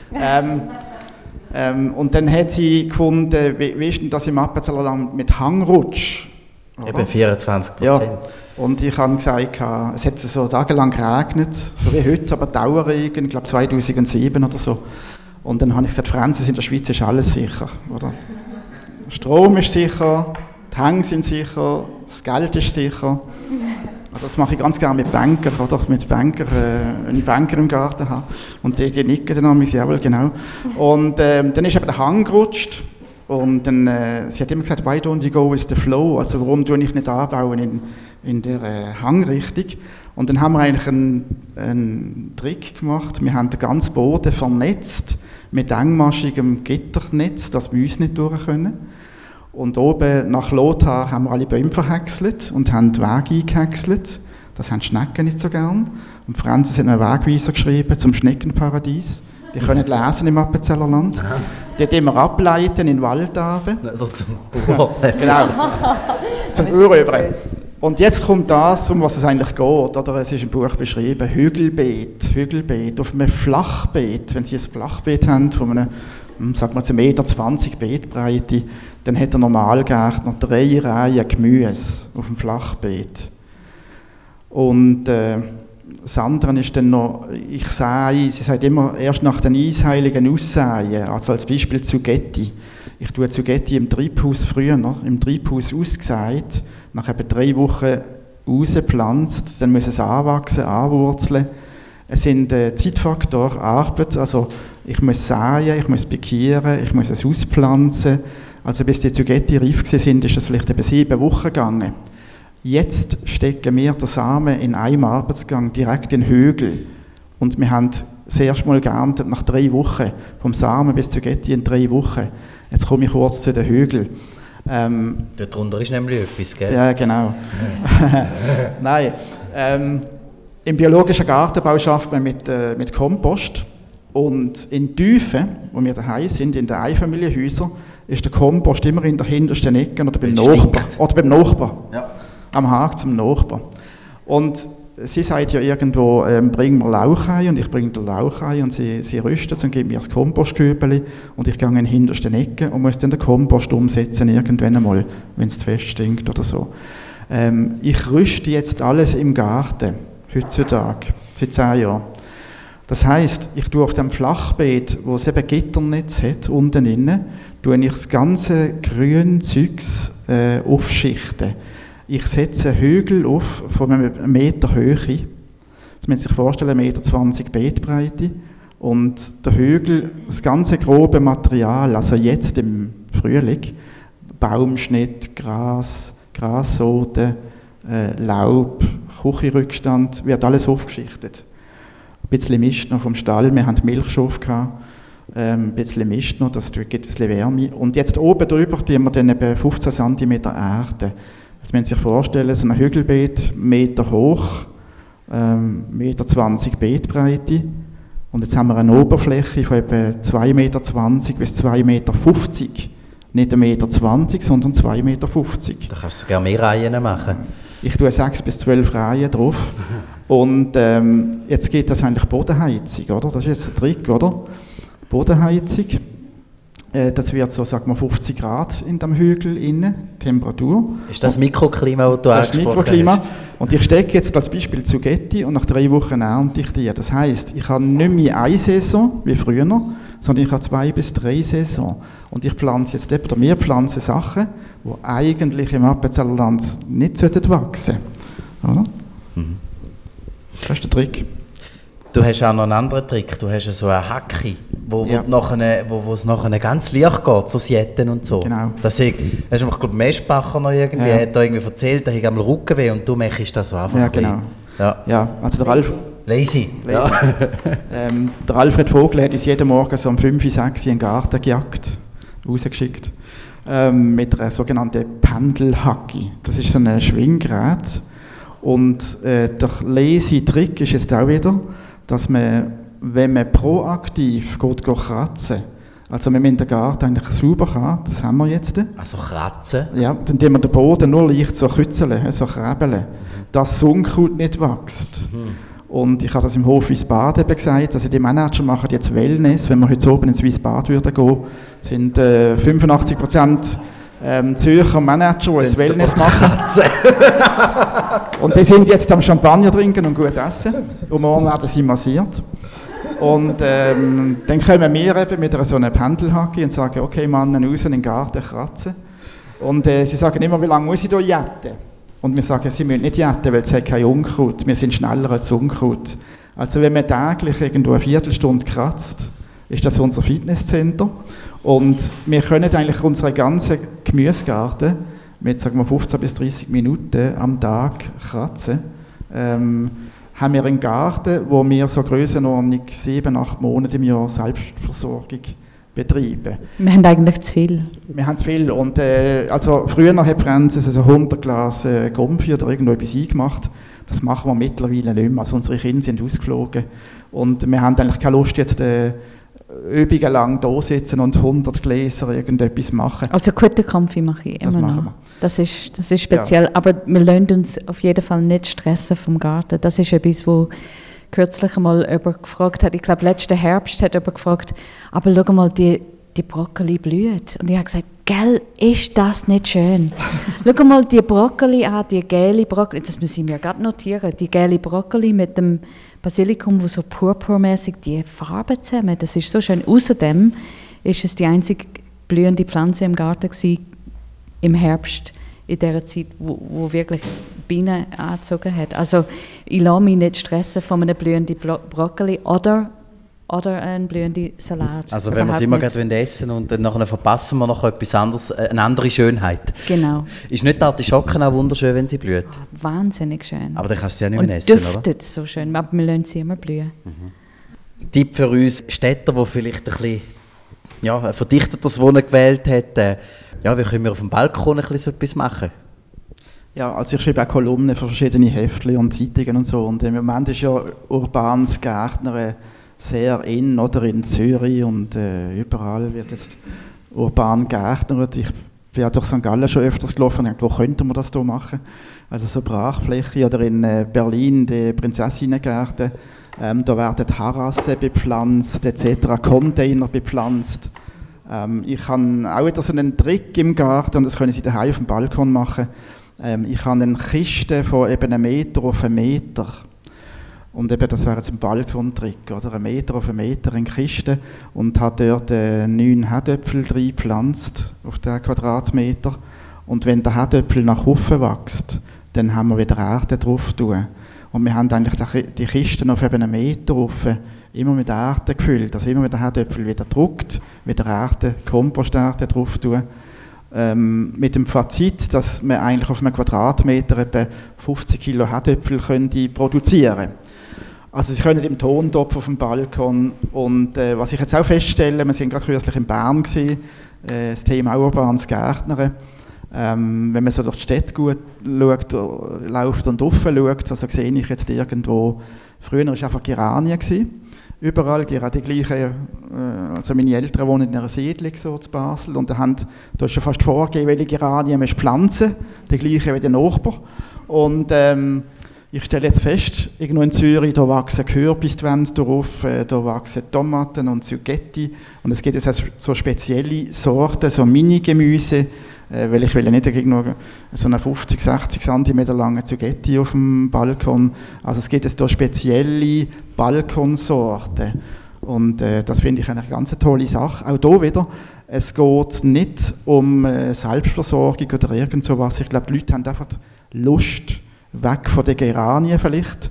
Und dann hat sie gefunden, wie ist denn das im Appenzellerland mit Hangrutsch? Oder? Eben 24%. Ja. Und ich habe gesagt, es hat so tagelang geregnet, so wie heute, aber Dauerregen, ich glaube 2007 oder so. Und dann habe ich gesagt, Franzi, in der Schweiz ist alles sicher, oder? Strom ist sicher, die Hänge sind sicher, das Geld ist sicher. Also das mache ich ganz gerne mit Bankern, oder? Mit Bankern, wenn ich Banker im Garten habe. Und die nicken dann an jawohl, genau. Und dann ist eben der Hang gerutscht. Und dann, sie hat immer gesagt, why don't you go with the flow? Also warum tue ich nicht anbauen in der Hangrichtung? Und dann haben wir eigentlich einen Trick gemacht. Wir haben den ganzen Boden vernetzt mit engmaschigem Gitternetz, dass wir uns nicht durch können. Und oben nach Lothar haben wir alle Bäume verhäckselt und haben die Wege eingehäckselt. Das haben die Schnecken nicht so gern. Und Franzi hat einen Wegweiser geschrieben zum Schneckenparadies. Die können lesen im Appenzellerland. Die immer ableiten in den Wald runter. Also zum Bauern. Genau, zum Uröber. Und jetzt kommt das, um was es eigentlich geht. Oder? Es ist im Buch beschrieben, Hügelbeet auf einem Flachbeet. Wenn Sie ein Flachbeet haben von einem, sagen wir jetzt 1,20 Meter Beetbreite, dann hat der Normalgärtner 3 Reihen Gemüse auf dem Flachbeet. Und das andere ist dann noch, ich sähe, sie sagt immer, erst nach den Eisheiligen aussäen, also als Beispiel Zugetti. Ich tue Zugetti im Treibhaus früher, im Treibhaus ausgesät, nach etwa 3 Wochen rausgepflanzt, dann muss es anwachsen, anwurzeln. Es sind Zeitfaktor, Arbeit, also ich muss säen, ich muss pikieren, ich muss es auspflanzen. Also bis die Zugetti reif sind, ist das vielleicht etwa 7 Wochen gegangen. Jetzt stecken wir den Samen in einem Arbeitsgang direkt in den Hügel. Und wir haben das erste Mal geerntet nach 3 Wochen. Vom Samen bis Zugetti in 3 Wochen. Jetzt komme ich kurz zu den Hügeln. Dort drunter ist nämlich etwas, gell? Ja, genau. Nein. Im biologischen Gartenbau arbeitet man mit Kompost. Und in Tiefen, wo wir daheim sind, in den Einfamilienhäusern, ist der Kompost immer in der hintersten Ecke oder beim Nachbar. Ja. Am Hag zum Nachbar. Und sie sagt ja irgendwo, bring mir Lauch ein, und ich bringe den Lauch ein, und sie rüstet es und gibt mir das Kompostkübeli, und ich gehe in die hintersten Ecke und muss dann den Kompost umsetzen irgendwann einmal, wenn es zu fest stinkt oder so. Ich rüste jetzt alles im Garten, heutzutage, seit 10 Jahren. Das heisst, ich tue auf dem Flachbeet, wo es eben Gitternetz hat, unten innen, tue ich das ganze grüne Zeugs aufschichten. Ich setze Hügel auf von einem Meter Höhe. Das müssen Sie sich vorstellen, 1,20 Meter Beetbreite. Und der Hügel, das ganze grobe Material, also jetzt im Frühling, Baumschnitt, Gras, Grassorten, Laub, Küchenrückstand, wird alles aufgeschichtet. Ein bisschen Mist noch vom Stall, wir hatten Milchschafe gehabt. Ein bisschen Mist noch, das gibt ein bisschen Wärme. Und jetzt oben drüber tun wir dann eben 15 cm Erde. Jetzt müssen Sie sich vorstellen, so ein Hügelbeet, Meter hoch, 1,20 Meter Beetbreite. Und jetzt haben wir eine Oberfläche von etwa 2,20 Meter bis 2,50 Meter. Nicht 1,20 Meter, sondern 2,50 Meter. Da kannst du sogar mehr Reihen machen. Ich tue 6 bis 12 Reihen drauf. Und jetzt geht das eigentlich Bodenheizung, oder? Das ist jetzt der Trick, oder? Bodenheizung. Das wird so, sagen wir, 50 Grad in dem Hügel innen, Temperatur. Ist das Mikroklima, das du angesprochen hast? Das ist Mikroklima. Und ich stecke jetzt als Beispiel Zugetti und nach 3 Wochen ernte ich die. Das heisst, ich habe nicht mehr eine Saison wie früher, sondern ich habe 2 bis 3 Saison. Und ich pflanze jetzt oder wir pflanzen Sachen, die eigentlich im Appenzellerland nicht wachsen sollten. Oder? Mhm. Das ist der Trick. Du hast auch noch einen anderen Trick. Du hast so eine Hacke, wo es nachher ganz leicht geht, so Sietten und so. Genau. Das hast du mir, glaube Meschbacher noch irgendwie, hat da irgendwie erzählt, da habe ich einmal Rückenweh und du machst das so einfach. Ja, genau. Ja, also der Ralf Lazy. Ja. Der Alfred Vogel hat uns jeden Morgen so um 5, 6 in den Garten gejagt, rausgeschickt, mit einer sogenannten Pendelhacke. Das ist so ein Schwinggerät. Und der Lazy-Trick ist jetzt auch wieder, dass man, wenn man proaktiv geht kratzen, also wir müssen den Garten eigentlich sauber haben, das haben wir jetzt. Also kratzen? Ja, dann tun wir den Boden nur leicht so kützeln, so krebeln, dass das Unkraut nicht wächst. Und ich habe das im Hof Wiesbaden gesagt, also die Manager machen jetzt Wellness, wenn wir heute oben ins Wiesbaden würden gehen, sind 85% Zürcher Manager, die das Wellness machen. Und die sind jetzt am Champagner trinken und gut essen. Und morgen werden sie massiert. Und dann kommen wir eben mit so einer Pendelhacke und sagen, okay Mann, raus in den Garten kratzen. Und sie sagen immer, wie lange muss ich hier jetten? Und wir sagen, sie müssen nicht jetten, weil es hat kein Unkraut. Wir sind schneller als Unkraut. Also wenn man täglich irgendwo eine Viertelstunde kratzt, ist das unser Fitnesscenter. Und wir können eigentlich unseren ganzen Gemüsegarten mit, sagen wir, 15 bis 30 Minuten am Tag kratzen. Haben wir einen Garten, wo wir so Grössenordnung 7-8 Monate im Jahr Selbstversorgung betreiben. Wir haben eigentlich zu viel. Wir haben zu viel. Und, also früher hat Francis so 100 Glas Gumpfi oder irgendwo etwas eingemacht. Das machen wir mittlerweile nicht mehr. Also unsere Kinder sind ausgeflogen. Und wir haben eigentlich keine Lust, jetzt Übungen lang da sitzen und 100 Gläser irgendetwas machen. Also Kuttenkampf mache ich immer noch. Das ist speziell. Ja. Aber wir lassen uns auf jeden Fall nicht stressen vom Garten. Das ist etwas, wo kürzlich einmal jemand gefragt hat. Ich glaube, letzten Herbst hat jemand gefragt, aber schau mal, die Brokkoli blüht. Und ich habe gesagt, gell, ist das nicht schön? Schau mal die Brokkoli an, die gelbe Brokkoli, das müssen wir gerade notieren, die gelbe Brokkoli mit dem Basilikum, wo so purpurmäßig die Farbe zusammen, das ist so schön. Außerdem ist es die einzige blühende Pflanze im Garten gewesen, im Herbst, in der Zeit, wo wirklich Bienen angezogen hat. Also ich lasse mich nicht stressen von einem blühenden Brokkoli oder einen blühenden Salat. Also wenn wir es immer gerade essen und dann nachher verpassen wir noch etwas anderes, eine andere Schönheit. Genau. Ist nicht die Artischocken auch wunderschön, wenn sie blüht? Wahnsinnig schön. Aber dann kannst du sie ja nicht mehr und essen, oder? duftet so schön, aber wir lassen sie immer blühen. Tipp für uns Städter, die vielleicht ein bisschen ein verdichtetes Wohnen gewählt haben, wie können wir auf dem Balkon ein bisschen so etwas machen? Ja, also ich schreibe auch Kolumnen für verschiedene Heftchen und Zeitungen und so. Und im Moment ist ja urbanes Gärtnern sehr in, oder in Zürich und überall wird jetzt urban gärtnert. Ich bin ja durch St. Gallen schon öfters gelaufen und dachte, wo könnte man das hier machen? Also so Brachfläche oder in Berlin die Prinzessinnengärten. Da werden Terrassen bepflanzt etc., Container bepflanzt. Ich habe auch wieder so einen Trick im Garten und das können Sie daheim auf dem Balkon machen. Ich habe eine Kiste von eben 1 Meter auf 1 Meter. Und eben, das wäre jetzt ein Balkontrick, oder? 1 Meter auf 1 Meter in Kiste und habe dort 9 Herdöpfel reingepflanzt auf den Quadratmeter. Und wenn der Herdöpfel nach oben wächst, dann haben wir wieder Erde drauf tun. Und wir haben eigentlich die Kisten auf eben 1 Meter rauf immer mit Erde gefüllt. Also immer mit der Herdöpfel wieder gedruckt, wieder Erde, Komposterde drauf tun. Mit dem Fazit, dass wir eigentlich auf einem Quadratmeter etwa 50 Kilo Herdöpfel produzieren können. Also Sie können im Tontopf auf dem Balkon und was ich jetzt auch feststelle, wir sind gerade kürzlich in Bern gewesen, das Thema urbanes Gärtnern. Wenn man so durch die Städte gut schaut, läuft und offen schaut, also sehe ich jetzt irgendwo, früher war es einfach Geranien gewesen. Überall die gleichen, also meine Eltern wohnen in einer Siedlung so zu Basel und da ist schon fast vorgegeben, welche Geranien man pflanzen, die gleichen wie der Nachbar. Und ich stelle jetzt fest, irgendwo in Zürich, da wachsen Kürbiswände drauf, da wachsen Tomaten und Zucchetti und es gibt jetzt so spezielle Sorten, so Mini-Gemüse, weil ich will ja nicht irgendwo so eine 50, 60 cm lange Zucchetti auf dem Balkon. Also es gibt jetzt da spezielle Balkonsorten und das finde ich eine ganz tolle Sache. Auch hier wieder, es geht nicht um Selbstversorgung oder irgend sowas. Ich glaube, die Leute haben einfach Lust, weg von den Geranien vielleicht.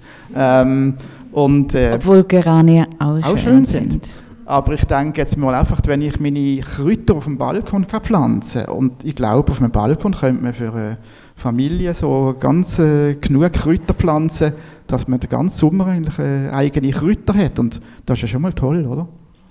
Obwohl Geranien auch schön sind. Aber ich denke jetzt mal einfach, wenn ich meine Kräuter auf dem Balkon pflanzen kann, und ich glaube, auf einem Balkon könnte man für eine Familie so ganz genug Kräuter pflanzen, dass man den ganzen Sommer eigentlich eigene Kräuter hat. Und das ist ja schon mal toll, oder?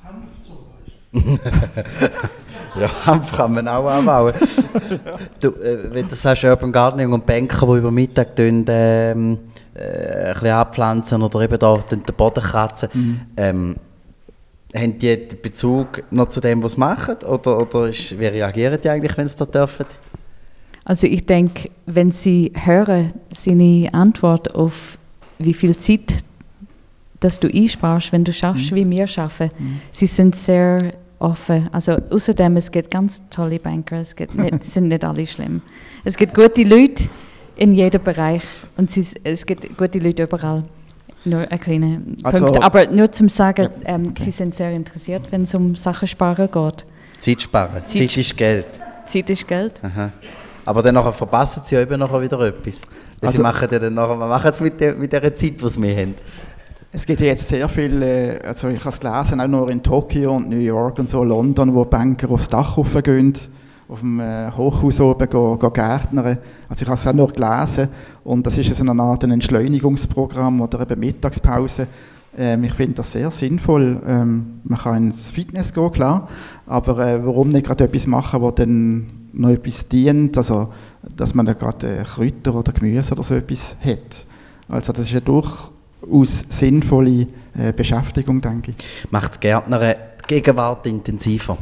Ja, Hanf kann man auch anbauen. Du, wenn du sagst, Urban Gardening und Banker, die über Mittag ein bisschen anpflanzen oder eben da den Boden kratzen, haben die den Bezug noch zu dem, was sie machen? Oder wie reagieren die eigentlich, wenn sie das dürfen? Also ich denke, wenn Sie hören, seine Antwort auf wie viel Zeit dass du einsparst, wenn du schaffst, wie wir schaffen. Sie sind sehr offen. Also außerdem, es gibt ganz tolle Banker, sind nicht alle schlimm. Es gibt gute Leute in jedem Bereich und es gibt gute Leute überall. Nur ein kleiner Punkt. Aber nur zum Sagen, sie sind sehr interessiert, wenn es um Sachen sparen geht. Zeit sparen. Zeit ist Geld. Zeit ist Geld. Aha. Aber dann nachher verpassen sie ja eben nachher wieder etwas. Also, sie machen ja dann nachher, was machen sie mit der Zeit, die wir haben? Es gibt ja jetzt sehr viele, also ich habe es gelesen, auch nur in Tokio und New York und so, London, wo Banker aufs Dach raufgehen, auf dem Hochhaus oben gehen gärtnern. Also ich habe es auch nur gelesen und das ist so eine Art Entschleunigungsprogramm oder eben Mittagspause. Ich finde das sehr sinnvoll. Man kann ins Fitness gehen, klar, aber warum nicht gerade etwas machen, wo dann noch etwas dient, also dass man da gerade Kräuter oder Gemüse oder so etwas hat. Also das ist ja durchaus sinnvolle Beschäftigung, denke ich. Macht das Gärtnern die Gegenwart intensiver?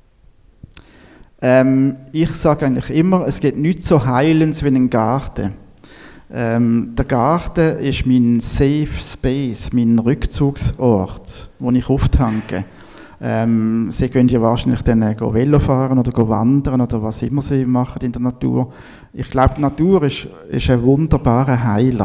Ich sage eigentlich immer, es gibt nichts so Heilendes wie ein Garten. Der Garten ist mein Safe Space, mein Rückzugsort, wo ich auftanke. Sie können ja wahrscheinlich dann Velo fahren oder wandern oder was immer sie machen in der Natur. Ich glaube, die Natur ist ein wunderbarer Heiler.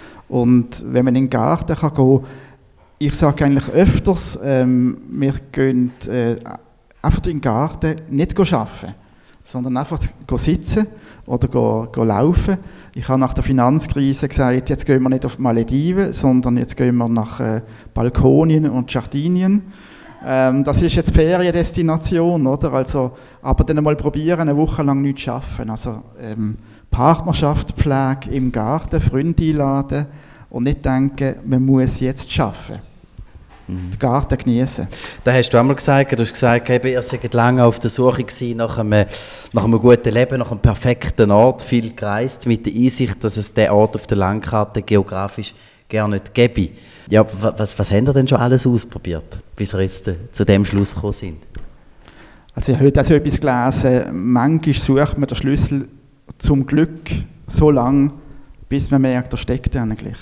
Und wenn man in den Garten kann gehen, ich sage eigentlich öfters, wir gehen einfach in den Garten nicht arbeiten, sondern einfach sitzen oder laufen. Ich habe nach der Finanzkrise gesagt, jetzt gehen wir nicht auf die Malediven, sondern jetzt gehen wir nach Balkonien und Jardinien. Das ist jetzt Feriendestination, oder? Also, aber dann mal probieren, eine Woche lang nichts zu arbeiten. Also Partnerschaft pflegen im Garten, Freunde einladen und nicht denken, man muss jetzt arbeiten. Den Garten genießen. Da hast du einmal gesagt, ihr seid lange auf der Suche gewesen nach einem guten Leben, nach einem perfekten Ort, viel gereist, mit der Einsicht, dass es diesen Ort auf der Landkarte geografisch gar nicht gäbe. Ja, was habt ihr denn schon alles ausprobiert, bis ihr jetzt zu dem Schluss gekommen sind? Also ich habe heute auch so etwas gelesen, manchmal sucht man den Schlüssel zum Glück so lange, bis man merkt, er steckt eigentlich.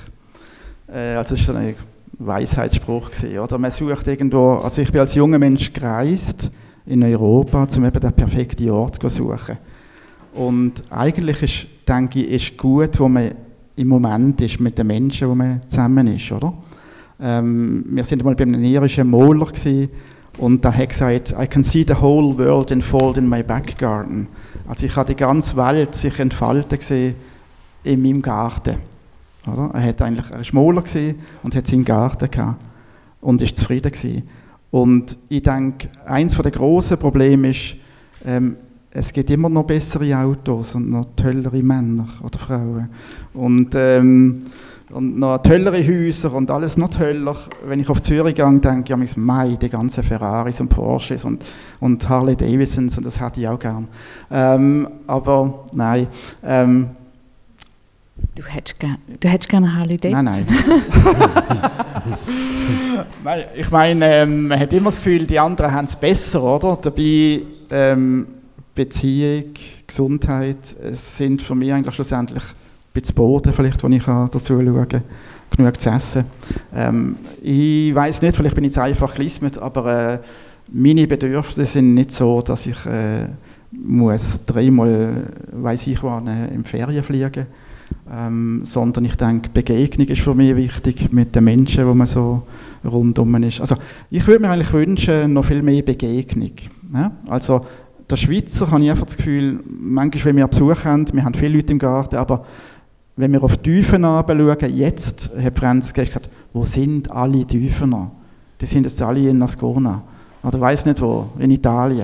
Also das war so ein Weisheitsspruch gewesen, oder? Man sucht irgendwo, also ich bin als junger Mensch gereist in Europa, um eben den perfekten Ort zu suchen. Und eigentlich ist, denke ich, ist gut, wo man im Moment ist mit den Menschen, wo man zusammen ist, oder? Wir sind einmal bei einem irischen Maler gewesen, und der hat gesagt, I can see the whole world unfold in my back garden. Also ich habe die ganze Welt sich entfalten gesehen in meinem Garten. Oder? Er war Maler und hat seinen Garten gehabt und ist zufrieden gewesen. Und ich denke, eines der grossen Probleme ist, es gibt immer noch bessere Autos und noch tollere Männer oder Frauen. Und noch tollere Häuser und alles noch toller. Wenn ich auf Zürich gehe, denke ich, die ganzen Ferraris und Porsches und Harley Davidsons, und das hätte ich auch gern. Aber nein. Du hättest gerne Harley Davidson? Nein. Nein, ich meine, man hat immer das Gefühl, die anderen haben es besser, oder? Dabei Beziehung, Gesundheit, es sind für mich eigentlich schlussendlich ein bisschen Boden, vielleicht, wo ich dazu schauen kann, genug zu essen. Ich weiss nicht, vielleicht bin ich jetzt einfach gelismet, aber meine Bedürfnisse sind nicht so, dass ich muss dreimal, weiss ich wann, in Ferien fliegen, sondern ich denke, Begegnung ist für mich wichtig mit den Menschen, wo man so rundum ist. Also ich würde mir eigentlich wünschen, noch viel mehr Begegnung. Ja? Also der Schweizer habe ich einfach das Gefühl, manchmal, wenn wir Besuch haben, wir haben viele Leute im Garten, aber wenn wir auf die Tüfener schauen, jetzt hat Franz gesagt, wo sind alle Tüfener? Die sind jetzt alle in Ascona. Oder ich weiss nicht wo, in Italien.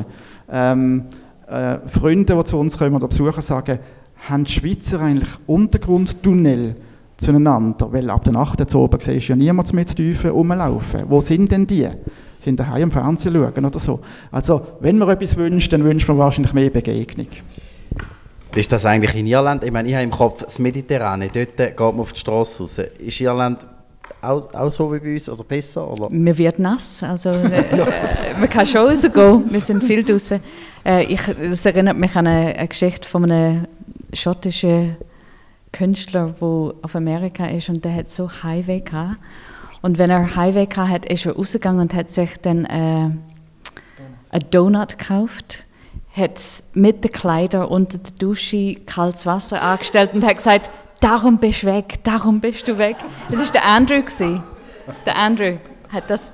Freunde, die zu uns kommen oder Besucher, sagen, haben die Schweizer eigentlich Untergrundtunnel, zueinander, weil ab der Nacht jetzt oben siehst du ja niemand mit Tiefen rumlaufen. Wo sind denn die? Sind daheim im Fernsehen schauen oder so. Also, wenn man etwas wünscht, dann wünscht man wahrscheinlich mehr Begegnung. Ist das eigentlich in Irland? Ich meine, ich habe im Kopf das Mediterrane, dort geht man auf die Straße raus. Ist Irland auch so wie bei uns oder besser? Oder? Man wird nass, also man kann schon rausgehen, wir sind viel draußen. Das erinnert mich an eine Geschichte von einem schottischen Künstler, der auf Amerika ist und der hat so Highway gehabt. Und wenn er Highway gehabt hat, ist er rausgegangen und hat sich dann einen Donut gekauft, hat mit den Kleidern unter der Dusche kaltes Wasser angestellt und hat gesagt, darum bist du weg, darum bist du weg. Das war der Andrew gewesen. Der Andrew hat das...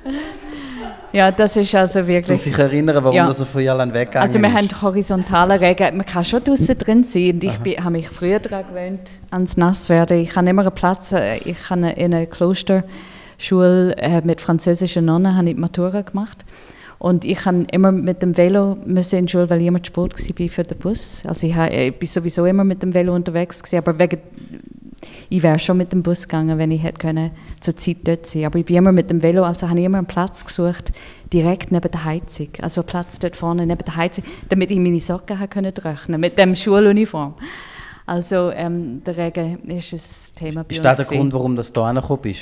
Ja, das ist also wirklich... Um sich erinnern, warum er von Irland weggegangen ist. Also wir haben horizontalen Regen, man kann schon draußen drin sein und ich habe mich früher daran gewöhnt, ans Nasswerden. Ich habe immer einen Platz, ich habe in einer Klosterschule mit französischen Nonnen habe ich die Matura gemacht. Und ich kann immer mit dem Velo müssen in die Schule, weil ich immer zu spät war für den Bus. Also ich bin sowieso immer mit dem Velo unterwegs gewesen, aber ich wäre schon mit dem Bus gegangen, wenn ich hätte können, zur Zeit dort sein. Aber ich bin immer mit dem Velo, also habe ich immer einen Platz gesucht, direkt neben der Heizung. Also einen Platz dort vorne neben der Heizung, damit ich meine Socken trocknen konnte, mit dem Schuluniform. Also der Regen ist ein Thema bei uns. Ist das der Grund, warum du da hingekommen bist?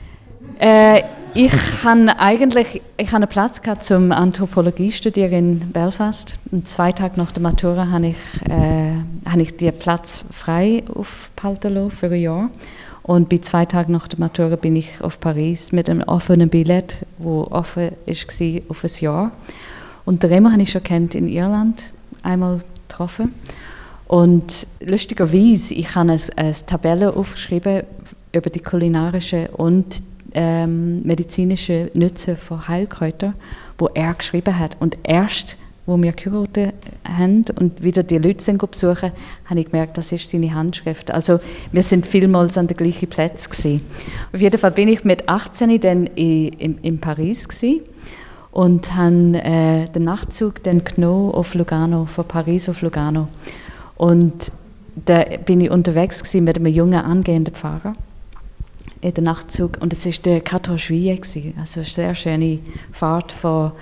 Ich hatte einen Platz gehabt zum Anthropologie studieren in Belfast. Und 2 Tage nach der Matura habe ich den Platz frei aufgehalten lassen für ein Jahr. Und bei 2 Tagen nach der Matura bin ich auf Paris mit einem offenen Billett, das offen war auf ein Jahr. Und den Remo habe ich schon kennt in Irland, einmal getroffen. Und lustigerweise, ich habe eine Tabelle aufgeschrieben über die kulinarische und medizinische Nütze von Heilkräutern, wo er geschrieben hat. Und erst, wo wir geheiratet haben und wieder die Leute sind besuchen, habe ich gemerkt, das ist seine Handschrift. Also wir sind vielmals an den gleichen Plätzen gewesen. Auf jeden Fall bin ich mit 18 dann in Paris gewesen und habe den Nachtzug dann genommen auf Lugano, von Paris auf Lugano. Und da bin ich unterwegs gewesen mit einem jungen angehenden Pfarrer in den Nachtzug und es war der 14 Juillet, also eine sehr schöne Fahrt von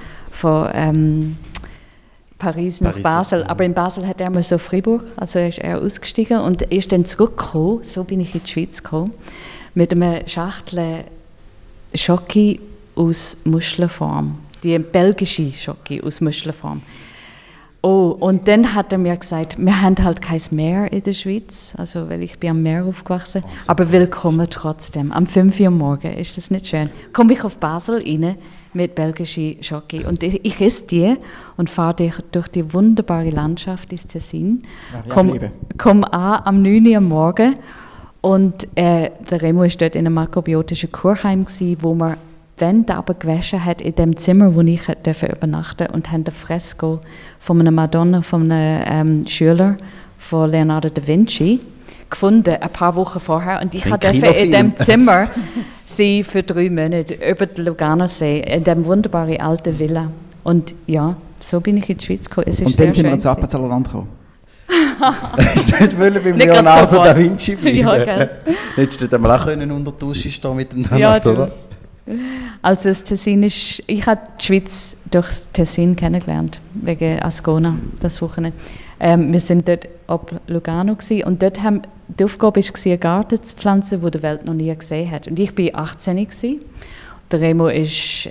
Paris nach Basel. Aber in Basel hat er mal so Fribourg, also ist er ausgestiegen und ist dann zurückgekommen, so bin ich in die Schweiz gekommen, mit einer Schachtel Schoki aus Muschelform, die belgische Schoki aus Muschelform. Oh, und dann hat er mir gesagt, wir haben halt kein Meer in der Schweiz, also weil ich bin am Meer aufgewachsen, aber willkommen trotzdem. Am 5 Uhr morgens, ist das nicht schön? Komme ich auf Basel rein mit belgischen Schoki und ich esse die und fahre durch die wunderbare Landschaft ins Tessin, komme an am 9 Uhr morgens und der Remo war dort in einem makrobiotischen Kurheim, wo man Wände aber gewaschen hat in dem Zimmer, wo ich übernachten durfte und haben ein Fresko von einer Madonna, von einem Schüler von Leonardo da Vinci gefunden, ein paar Wochen vorher. Und ich durfte in dem Zimmer sein für 3 Monate über den Luganosee, in dem wunderbaren alten Villa. Und ja, so bin ich in die Schweiz gekommen. Es ist und dann sind wir ins Appenzellerland gekommen. Hast du nicht beim Leonardo da Vinci bleiben? Ja, gell. Hättest du dann mal auch unter der Dusche stehen mit dem Leonardo, oder? Also das Tessin ist, ich habe die Schweiz durch das Tessin kennengelernt, wegen Ascona, das Wochenende. Wir sind dort ab Lugano gewesen, und dort haben die Aufgabe war, einen Garten zu pflanzen, den die Welt noch nie gesehen hat. Und ich war 18 gewesen. Der Remo ist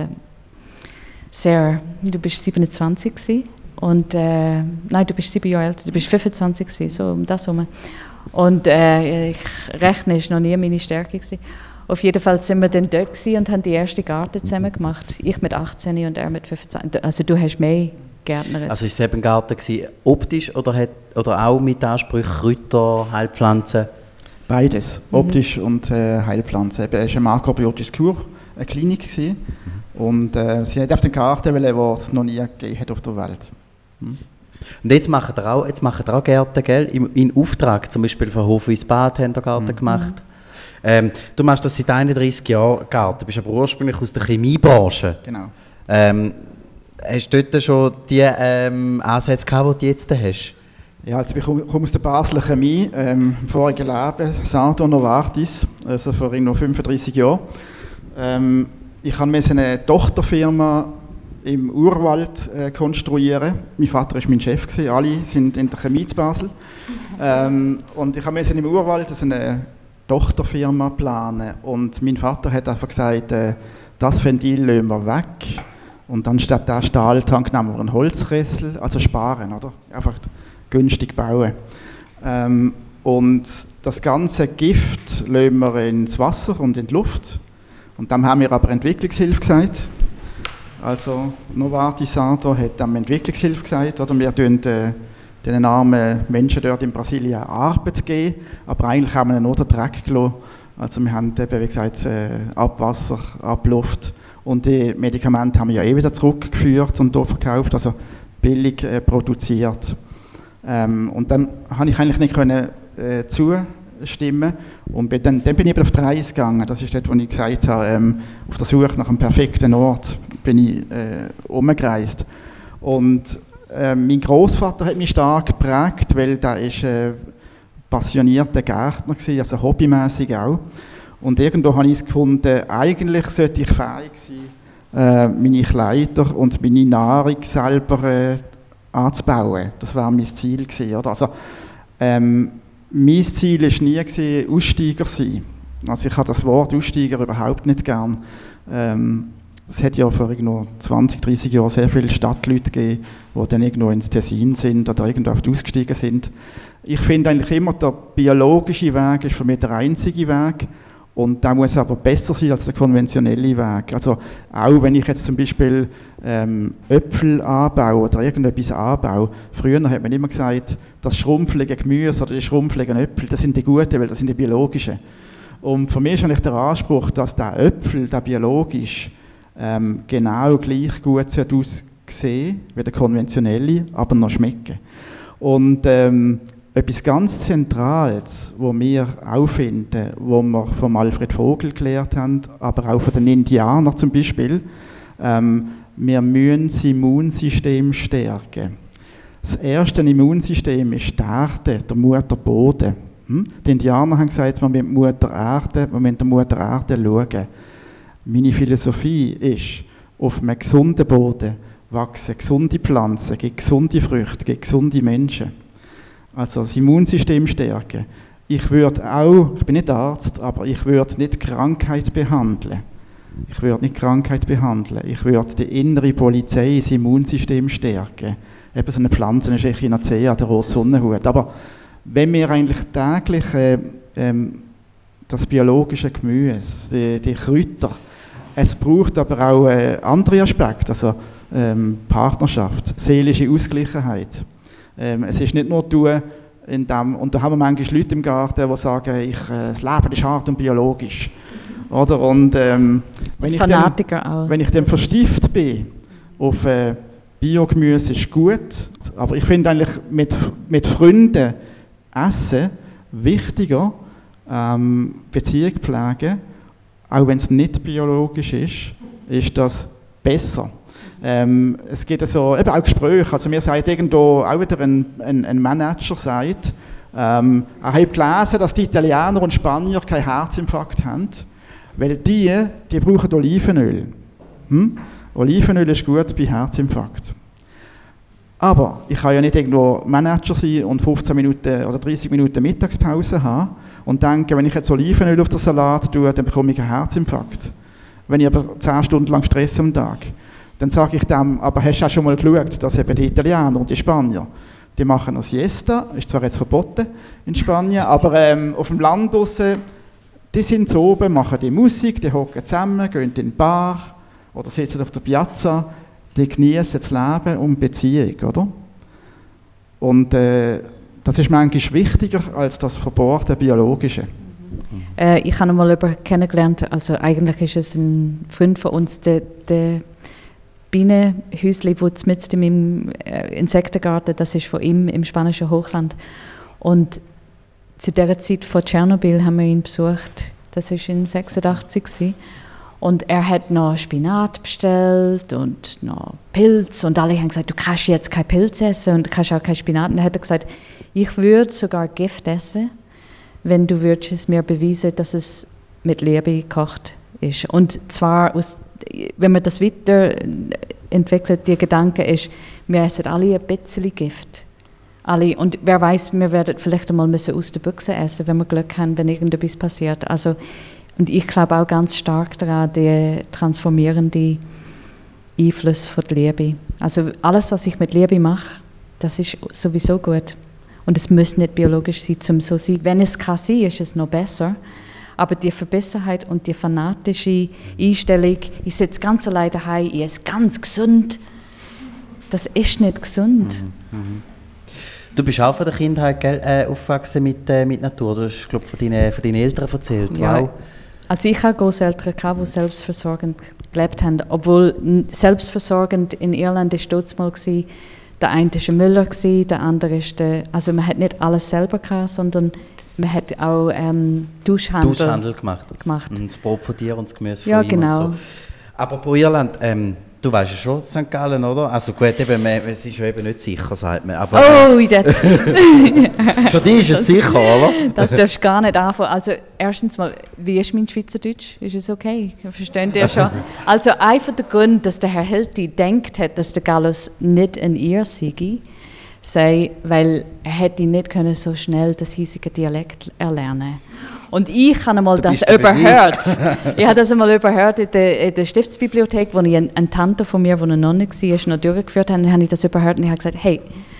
du bist 27 gewesen. Und nein, du bist 7 Jahre älter, du bist 25 gewesen, so um das herum. Und ich rechne, ist noch nie meine Stärke gewesen. Auf jeden Fall sind wir dann dort und haben die erste Garten zusammen gemacht. Ich mit 18 und er mit 25. Also du hast mehr Gärtner. Also ist es eben ein Garten gewesen, optisch oder auch mit Ansprüchen Kräuter, Heilpflanzen? Beides, optisch und Heilpflanzen. Es war eine makrobiotische Kur, eine Klinik gewesen. Und sie hat auf den Garten, weil es noch nie gegeben hat auf der Welt. Und jetzt machen wir auch Gärten, gell? In Auftrag, zum Beispiel von Hofwies Bad haben wir Garten gemacht. Du machst das seit 31 Jahren Garten, bist aber ursprünglich aus der Chemiebranche. Genau. Hast du dort schon die Ansätze gehabt, die du jetzt hast? Ja, also ich komme aus der Basler Chemie, im vorigen Leben, Santo Novartis, also vor noch 35 Jahren. Ich musste eine Tochterfirma im Urwald konstruieren. Mein Vater war mein Chef, alle sind in der Chemie zu Basel. Und ich musste im Urwald eine Tochterfirma planen. Und mein Vater hat einfach gesagt, das Ventil lassen wir weg. Und dann statt der Stahltank nehmen wir einen Holzkessel, also sparen, oder? Einfach günstig bauen. Und das ganze Gift lassen wir ins Wasser und in die Luft. Und dann haben wir aber Entwicklungshilfe gesagt. Also Novartis Santo hat dann Entwicklungshilfe gesagt. Oder? Wir tun den armen Menschen dort in Brasilien Arbeit geben, aber eigentlich haben wir ihnen nur den Dreck gelassen. Also wir haben eben, wie gesagt, Abwasser, Abluft. Und die Medikamente haben wir ja wieder zurückgeführt und hier verkauft, also billig produziert. Und dann konnte ich eigentlich nicht zustimmen. Und dann bin ich eben auf die Reise gegangen. Das ist dort, wo ich gesagt habe, auf der Suche nach einem perfekten Ort bin ich umgereist. Und mein Großvater hat mich stark geprägt, weil der ist passionierter Gärtner war, also hobbymäßig auch. Und irgendwo habe ich es gefunden, eigentlich sollte ich fähig sein, meine Kleider und meine Nahrung selber anzubauen. Das war mein Ziel gewesen, oder? Also, mein Ziel war nie Aussteiger sein. Also ich habe das Wort Aussteiger überhaupt nicht gern. Es hat ja vor 20, 30 Jahren sehr viele Stadtleute gegeben, die dann irgendwo ins Tessin sind oder irgendwo ausgestiegen sind. Ich finde eigentlich immer, der biologische Weg ist für mich der einzige Weg. Und der muss aber besser sein als der konventionelle Weg. Also auch wenn ich jetzt zum Beispiel Äpfel anbaue oder irgendetwas anbaue, früher hat man immer gesagt, das schrumpflige Gemüse oder die schrumpfligen Äpfel, das sind die guten, weil das sind die biologischen. Und für mich ist eigentlich der Anspruch, dass der Äpfel, der biologisch, genau gleich gut aussehen wie der konventionelle, aber noch schmecken. Und etwas ganz Zentrales, was wir auch finden, was wir von Alfred Vogel gelernt haben, aber auch von den Indianern zum Beispiel, wir müssen das Immunsystem stärken. Das erste Immunsystem ist die Erde, der Mutter Boden. Die Indianer haben gesagt, wir müssen der Mutter Erde schauen. Meine Philosophie ist, auf einem gesunden Boden wachsen gesunde Pflanzen, gegen gesunde Früchte, gegen gesunde Menschen. Also das Immunsystem stärken. Ich bin nicht Arzt, aber ich würde nicht Krankheit behandeln. Ich würde die innere Polizei, das Immunsystem stärken. Eben so eine Pflanze, eine Echinacea, der rote Sonnenhut. Aber wenn wir eigentlich täglich das biologische Gemüse, die Kräuter, es braucht aber auch andere Aspekte, also Partnerschaft, seelische Ausgleichheit. Es ist nicht nur tun, und da haben wir manchmal Leute im Garten, die sagen, das Leben ist hart und biologisch. Oder? Und wenn ich dann verstieft bin auf Biogemüse ist gut, aber ich finde eigentlich mit Freunden essen wichtiger, Beziehung pflegen, auch wenn es nicht biologisch ist das besser. Es gibt also eben auch Gespräche, also mir sagt irgendwo auch wieder ein Manager sagt, er hat gelesen, dass die Italiener und Spanier keinen Herzinfarkt haben, weil die brauchen Olivenöl. Olivenöl ist gut bei Herzinfarkt. Aber ich kann ja nicht irgendwo Manager sein und 15 Minuten oder 30 Minuten Mittagspause haben und denke, wenn ich jetzt Olivenöl auf den Salat tue, dann bekomme ich einen Herzinfarkt. Wenn ich aber 10 Stunden lang Stress am Tag, dann sage ich dem, aber hast du auch schon mal geschaut, dass eben die Italiener und die Spanier, die machen eine Siesta, ist zwar jetzt verboten in Spanien, aber auf dem Land draussen, die sind so oben, machen die Musik, die hocken zusammen, gehen in die Bar oder sitzen auf der Piazza, die genießen das Leben und Beziehung, oder? Und das ist manchmal wichtiger als das verbohrte Biologische. Ich habe mal jemanden kennengelernt, also eigentlich ist es ein Freund von uns, der Bienenhäusli, das mitten im Insektengarten, das ist von ihm im spanischen Hochland. Und zu dieser Zeit von Tschernobyl haben wir ihn besucht, das war in 1986. Und er hat noch Spinat bestellt und noch Pilz. Und alle haben gesagt, du kannst jetzt kein Pilz essen und du kannst auch kein Spinat. Und dann hat er gesagt, Ich würde sogar Gift essen, wenn du würdest es mir beweisen, dass es mit Liebe gekocht ist. Und zwar, wenn man das weiterentwickelt, der Gedanke ist, wir essen alle ein bisschen Gift. Alle. Und wer weiß, wir werden vielleicht einmal müssen aus der Büchse essen, wenn wir Glück haben, wenn irgendetwas passiert. Also, und ich glaube auch ganz stark daran, der transformierende Einfluss von der Liebe. Also alles, was ich mit Liebe mache, das ist sowieso gut. Und es muss nicht biologisch sein, um so zu sein. Wenn es kann sein, ist es noch besser. Aber die Verbissenheit und die fanatische Einstellung, ich sitze ganz allein daheim, ich esse ganz gesund, das ist nicht gesund. Du bist auch von der Kindheit aufgewachsen mit Natur. Du hast, glaube ich, von deinen Eltern erzählt. Ja. Wow. Also ich hatte Großeltern, die selbstversorgend gelebt haben. Obwohl selbstversorgend in Irland war dort mal. Der eine war ein Müller, der andere ist der... Also man hat nicht alles selber gehabt, sondern man hat auch Tauschhandel gemacht. Und das Brot von dir und das Gemüse von ihm. Ja, genau. Und so. Apropos Irland, du weißt ja schon St. Gallen, oder? Also gut, eben, es ist ja eben nicht sicher, sagt man. Aber, jetzt. Für dich ist es sicher, oder? Das darfst du gar nicht anfangen. Also erstens mal, wie ist mein Schweizerdeutsch? Ist es okay? Verstehen die schon? Also einfach der Grund, dass der Herr Hilti denkt hat, dass der Gallus nicht ein Ir sei, weil er hätte nicht können so schnell das hiesige Dialekt erlernen. Und ich habe einmal das überhört. Ich habe das einmal überhört in der Stiftsbibliothek, wo ich eine Tante von mir, die eine Nonne war, noch durchgeführt habe. Dann habe ich das überhört und ich habe gesagt, hey,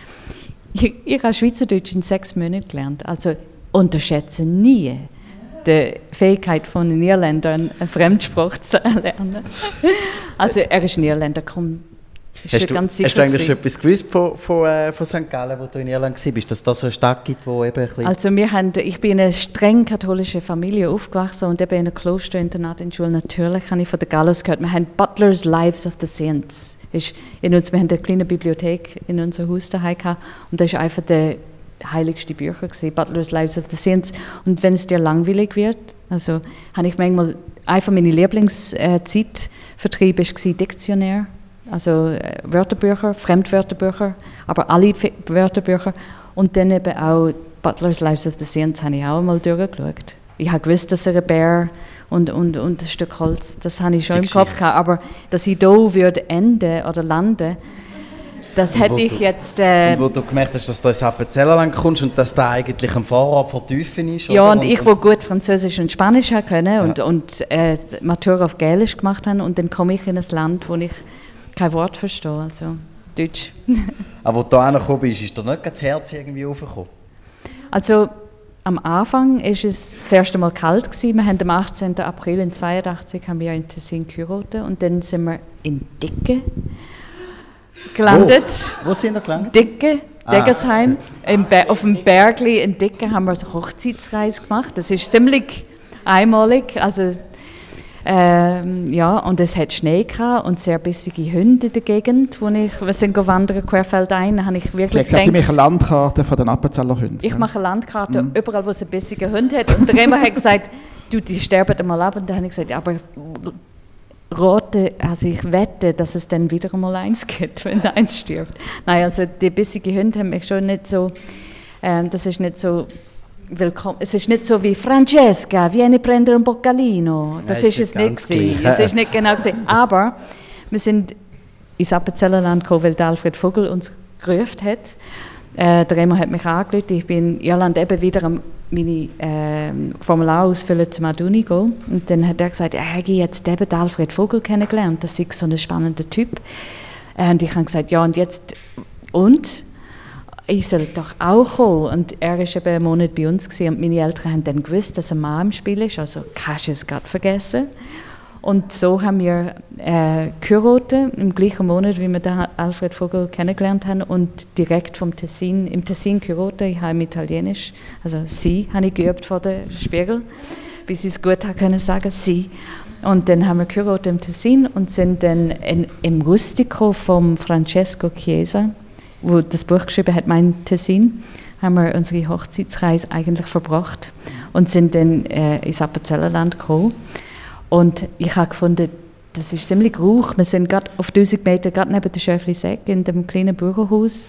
ich habe Schweizerdeutsch in 6 Monaten gelernt. Also unterschätze nie die Fähigkeit von einem Irländer, eine Fremdsprache zu erlernen. Also er ist ein Irländer, komm. Hast du eigentlich schon etwas gewusst von St. Gallen, wo du in Irland warst, dass es da so eine Stadt gibt, wo eben ein bisschen... Also ich bin in einer streng katholischen Familie aufgewachsen und eben in einem Klosterinternat in der Schule. Natürlich habe ich von den Gallus gehört. Wir haben Butler's Lives of the Saints. Wir haben eine kleine Bibliothek in unserem Haus daheim gehabt und das war einfach der heiligste Bücher gewesen, Butler's Lives of the Saints. Und wenn es dir langweilig wird, also habe ich manchmal einfach meine Lieblingszeitvertrieb war Diktionär. Also Wörterbücher, Fremdwörterbücher, aber alle Wörterbücher. Und dann eben auch Butler's Lives of the Saints habe ich auch einmal durchgeschaut. Ich habe gewusst, dass er ein Bär und ein Stück Holz, das habe ich schon im Kopf gehabt. Aber dass ich da würde enden oder landen, das hätte ich jetzt... und wo du gemerkt hast, dass du ins Appenzellerland kommst und dass da eigentlich ein Vorrat von Tiefen ist? Ja, und ich, wo gut Französisch und Spanisch können und Matura auf Gälisch gemacht habe, und dann komme ich in ein Land, wo ich kein Wort verstehe, also Deutsch. Aber als du da angekommen bist, ist dir nicht das Herz irgendwie aufgekommen? Also am Anfang war es das erste Mal kalt gewesen. Wir haben am 18. April 1982 haben wir in Tessin geheiratet und dann sind wir in Dicke gelandet. Wo sind wir gelandet? Dicke, Deggersheim. Auf dem Bergli in Dicke haben wir eine Hochzeitsreise gemacht. Das ist ziemlich einmalig. Also und es hat Schnee gehabt und sehr bissige Hunde in der Gegend, wir sind wandern querfeldein, habe ich wirklich gedacht... Sie machen eine Landkarte von den Appenzeller Hunden. Ich mache eine Landkarte, überall wo es einen bissigen Hund hat. Und der Remo hat gesagt, die sterben einmal ab. Und dann habe ich gesagt, aber also ich wette, dass es dann wieder einmal eins gibt, wenn eins stirbt. Nein, also die bissigen Hunde haben mich schon nicht so... das ist nicht so... Willkommen. Es ist nicht so wie Francesca, vieni prendere un boccalino. Das ist es nicht gewesen. Es ist nicht genau gewesen. Aber wir sind ins Appenzellerland gekommen, weil Alfred Vogel uns gerufen hat. Der Remo hat mich angerufen. Ich bin in Irland eben wieder meine Formular ausfüllen zum Adunigo. Und dann hat er gesagt, ich habe jetzt eben Alfred Vogel kennengelernt. Das ist so ein spannender Typ. Und ich habe gesagt, ja und jetzt und? Ich soll doch auch kommen. Und er war eben einen Monat bei uns gewesen, und meine Eltern haben dann gewusst, dass ein Mann im Spiel ist, also kannst du es gerade vergessen. Und so haben wir geheiratet, im gleichen Monat, wie wir den Alfred Vogel kennengelernt haben, und direkt im Tessin geheiratet. Ich habe im Italienisch, also sie, habe ich geübt vor dem Spiegel, bis ich es gut habe können sagen, sie. Und dann haben wir geheiratet im Tessin und sind dann im Rustico von Francesco Chiesa, wo das Buch geschrieben hat, mein Tessin, haben wir unsere Hochzeitsreise eigentlich verbracht und sind dann ins Appenzellerland gekommen. Und ich habe gefunden, das ist ziemlich ruhig. Wir sind gerade auf 1000 Meter, gerade neben der Schöfli-Säck, in dem kleinen Bürgerhaus.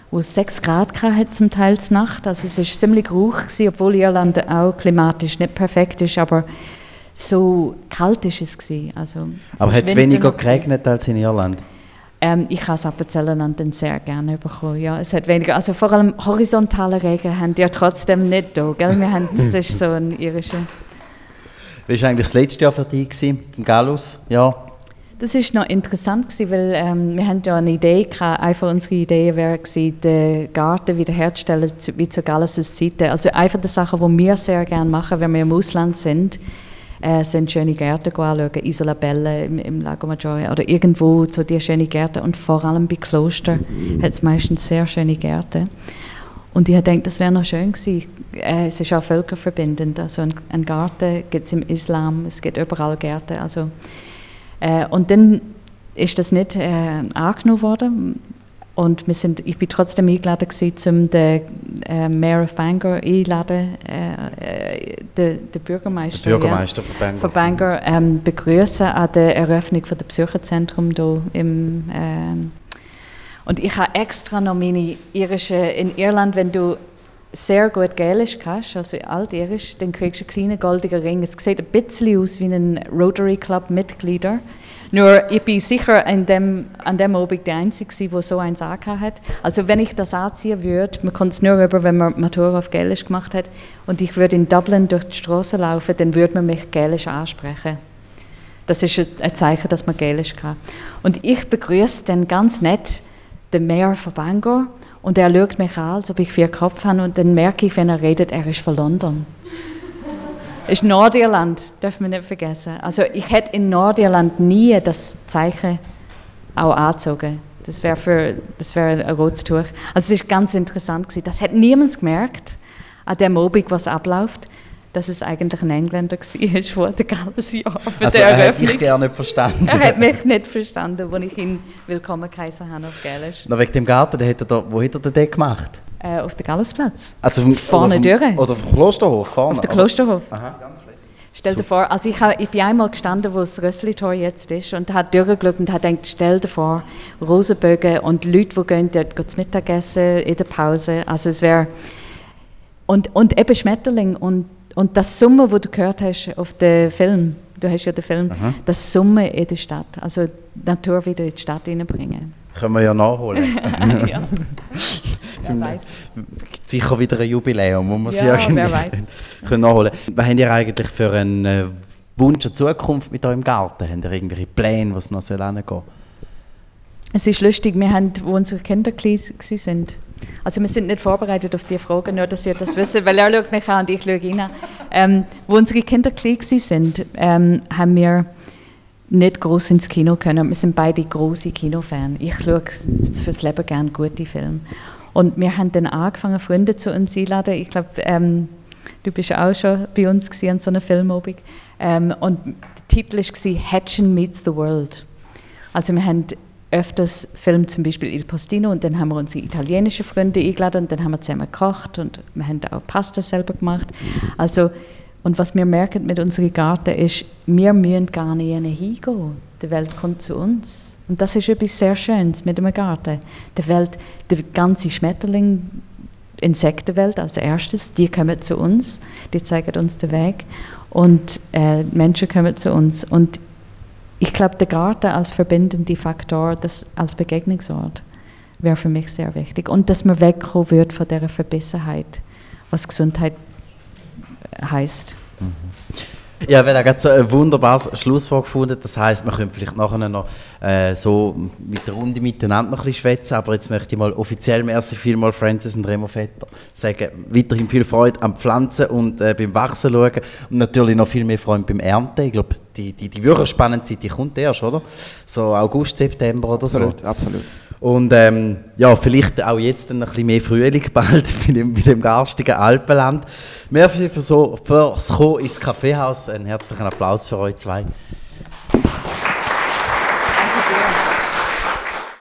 wo es 6 Grad hatte, zum Teil zur Nacht. Also es war ziemlich rauch gewesen, obwohl Irland auch klimatisch nicht perfekt ist, aber so kalt ist es gewesen. Also, aber hat es weniger geregnet als in Irland? Ich habe das Appenzellerland dann sehr gerne bekommen. Ja, es hat weniger, also vor allem horizontale Regen haben die ja trotzdem nicht da, gell? Das ist so ein irischer. Wie war eigentlich das letzte Jahr für dich, im Gallus? Ja. Das war noch interessant, weil wir hatten ja eine Idee gehabt. Eine von unseren Ideen wäre gewesen, den Garten wiederherzustellen wie zur Gallus-Zeiten. Also eine von den Sachen, die wir sehr gerne machen, wenn wir im Ausland sind schöne Gärten anschauen, Isola Bella im Lago Maggiore oder irgendwo so die schönen Gärten. Und vor allem bei Klostern hat es meistens sehr schöne Gärten. Und ich habe gedacht, das wäre noch schön gewesen. Es ist auch völkerverbindend. Also ein Garten gibt es im Islam, es gibt überall Gärten. Also, und dann ist das nicht angenommen worden. Und ich bin trotzdem eingeladen gewesen, um den Mayor of Bangor einzuladen, den Bürgermeister, von Bangor begrüßen an der Eröffnung des Psychozentrum hier und ich habe extra noch meine irische, in Irland, wenn du sehr gut Gälisch kannst, also Altirisch, dann kriegst du einen kleinen goldenen Ring. Es sieht ein bisschen aus wie ein Rotary Club Mitglieder. Nur ich bin sicher an dem Abend die Einzige, die so eins angehabt hat. Also wenn ich das anziehen würde, man kommt es nur rüber, wenn man Matura auf Gälisch gemacht hat, und ich würde in Dublin durch die Straße laufen, dann würde man mich Gälisch ansprechen. Das ist ein Zeichen, dass man Gälisch kann. Und ich begrüße dann ganz nett den Mayor von Bangor und er schaut mich an, als ob ich 4 Köpfe habe, und dann merke ich, wenn er redet, er ist von London. Das ist Nordirland, darf man nicht vergessen. Also ich hätte in Nordirland nie das Zeichen auch angezogen. Das wäre ein rotes Tuch. Also es war ganz interessant gewesen. Das hat niemand gemerkt an dem Abend, was abläuft, dass es eigentlich ein Engländer war, der ganze Jahr für also die Eröffnung. Er hat mich gar nicht verstanden. Er hat mich nicht verstanden, als ich ihn willkommen geheißen habe auf Gälisch. Na, wegen dem Garten, wo hat er den gemacht? Auf dem Gallusplatz. Also vorne durch. Oder vom Klosterhof vorne? Auf dem Klosterhof. Aha. Stell dir vor, also ich bin einmal gestanden, wo das Rössli-Tor jetzt ist, und hat durchgeschaut und hat gedacht, stell dir vor, Rosenbögen und Leute, die gehen dort zu Mittagessen in der Pause. Also es wäre... Und eben Schmetterling und das Summen, das du gehört hast auf den Film, du hast ja den Film, das Summen in der Stadt, also die Natur wieder in die Stadt reinbringen. Können wir ja nachholen. Ja, wer weiß. Sicher wieder ein Jubiläum, wo wir ja, wer weiß. Können nachholen. Was habt ihr eigentlich für einen Wunsch der Zukunft mit eurem Garten? Habt ihr irgendwelche Pläne, was noch hingehen soll? Es ist lustig, wir haben, wo unsere Kinder klein waren, also wir sind nicht vorbereitet auf die Frage, nur dass ihr das wisst, weil er schaut mich an und ich schaue ihn an. Wo unsere Kinder klein waren, haben wir nicht groß ins Kino können. Wir sind beide große Kinofans. Ich schaue fürs Leben gerne gute Filme. Und wir haben dann angefangen, Freunde zu uns einzuladen. Ich glaube, du bist auch schon bei uns an so einer Filmabend. Und der Titel war «Hatchen meets the World». Also wir haben öfters Film, zum Beispiel Il Postino, und dann haben wir unsere italienischen Freunde eingeladen und dann haben wir zusammen gekocht und wir haben auch Pasta selber gemacht. Also, und was wir merken mit unserem Garten ist, wir müssen gar nicht hingehen. Die Welt kommt zu uns. Und das ist etwas sehr Schönes mit dem Garten. Die ganze Schmetterling, Insektenwelt als erstes, die kommen zu uns, die zeigen uns den Weg, und Menschen kommen zu uns. Und ich glaube, der Garten als verbindender Faktor, das als Begegnungsort, wäre für mich sehr wichtig. Und dass man wegkommen wird von dieser Verbissenheit, was Gesundheit heisst. Ja, wir haben gerade so ein wunderbares Schlusswort gefunden. Das heisst, wir können vielleicht nachher noch so mit der Runde miteinander noch ein bisschen schwätzen. Aber jetzt möchte ich mal offiziell merci vielmal Francis und Remo Vetter sagen, weiterhin viel Freude am Pflanzen und beim Wachsen schauen. Und natürlich noch viel mehr Freude beim Ernten. Ich glaube, die wirklich spannende Zeit, die kommt erst, oder? So August, September oder so. Absolut. Und ja, vielleicht auch jetzt ein bisschen mehr Frühling bald bei dem garstigen Alpenland. Merci fürs Kommen ins Kaffeehaus. Einen herzlichen Applaus für euch zwei.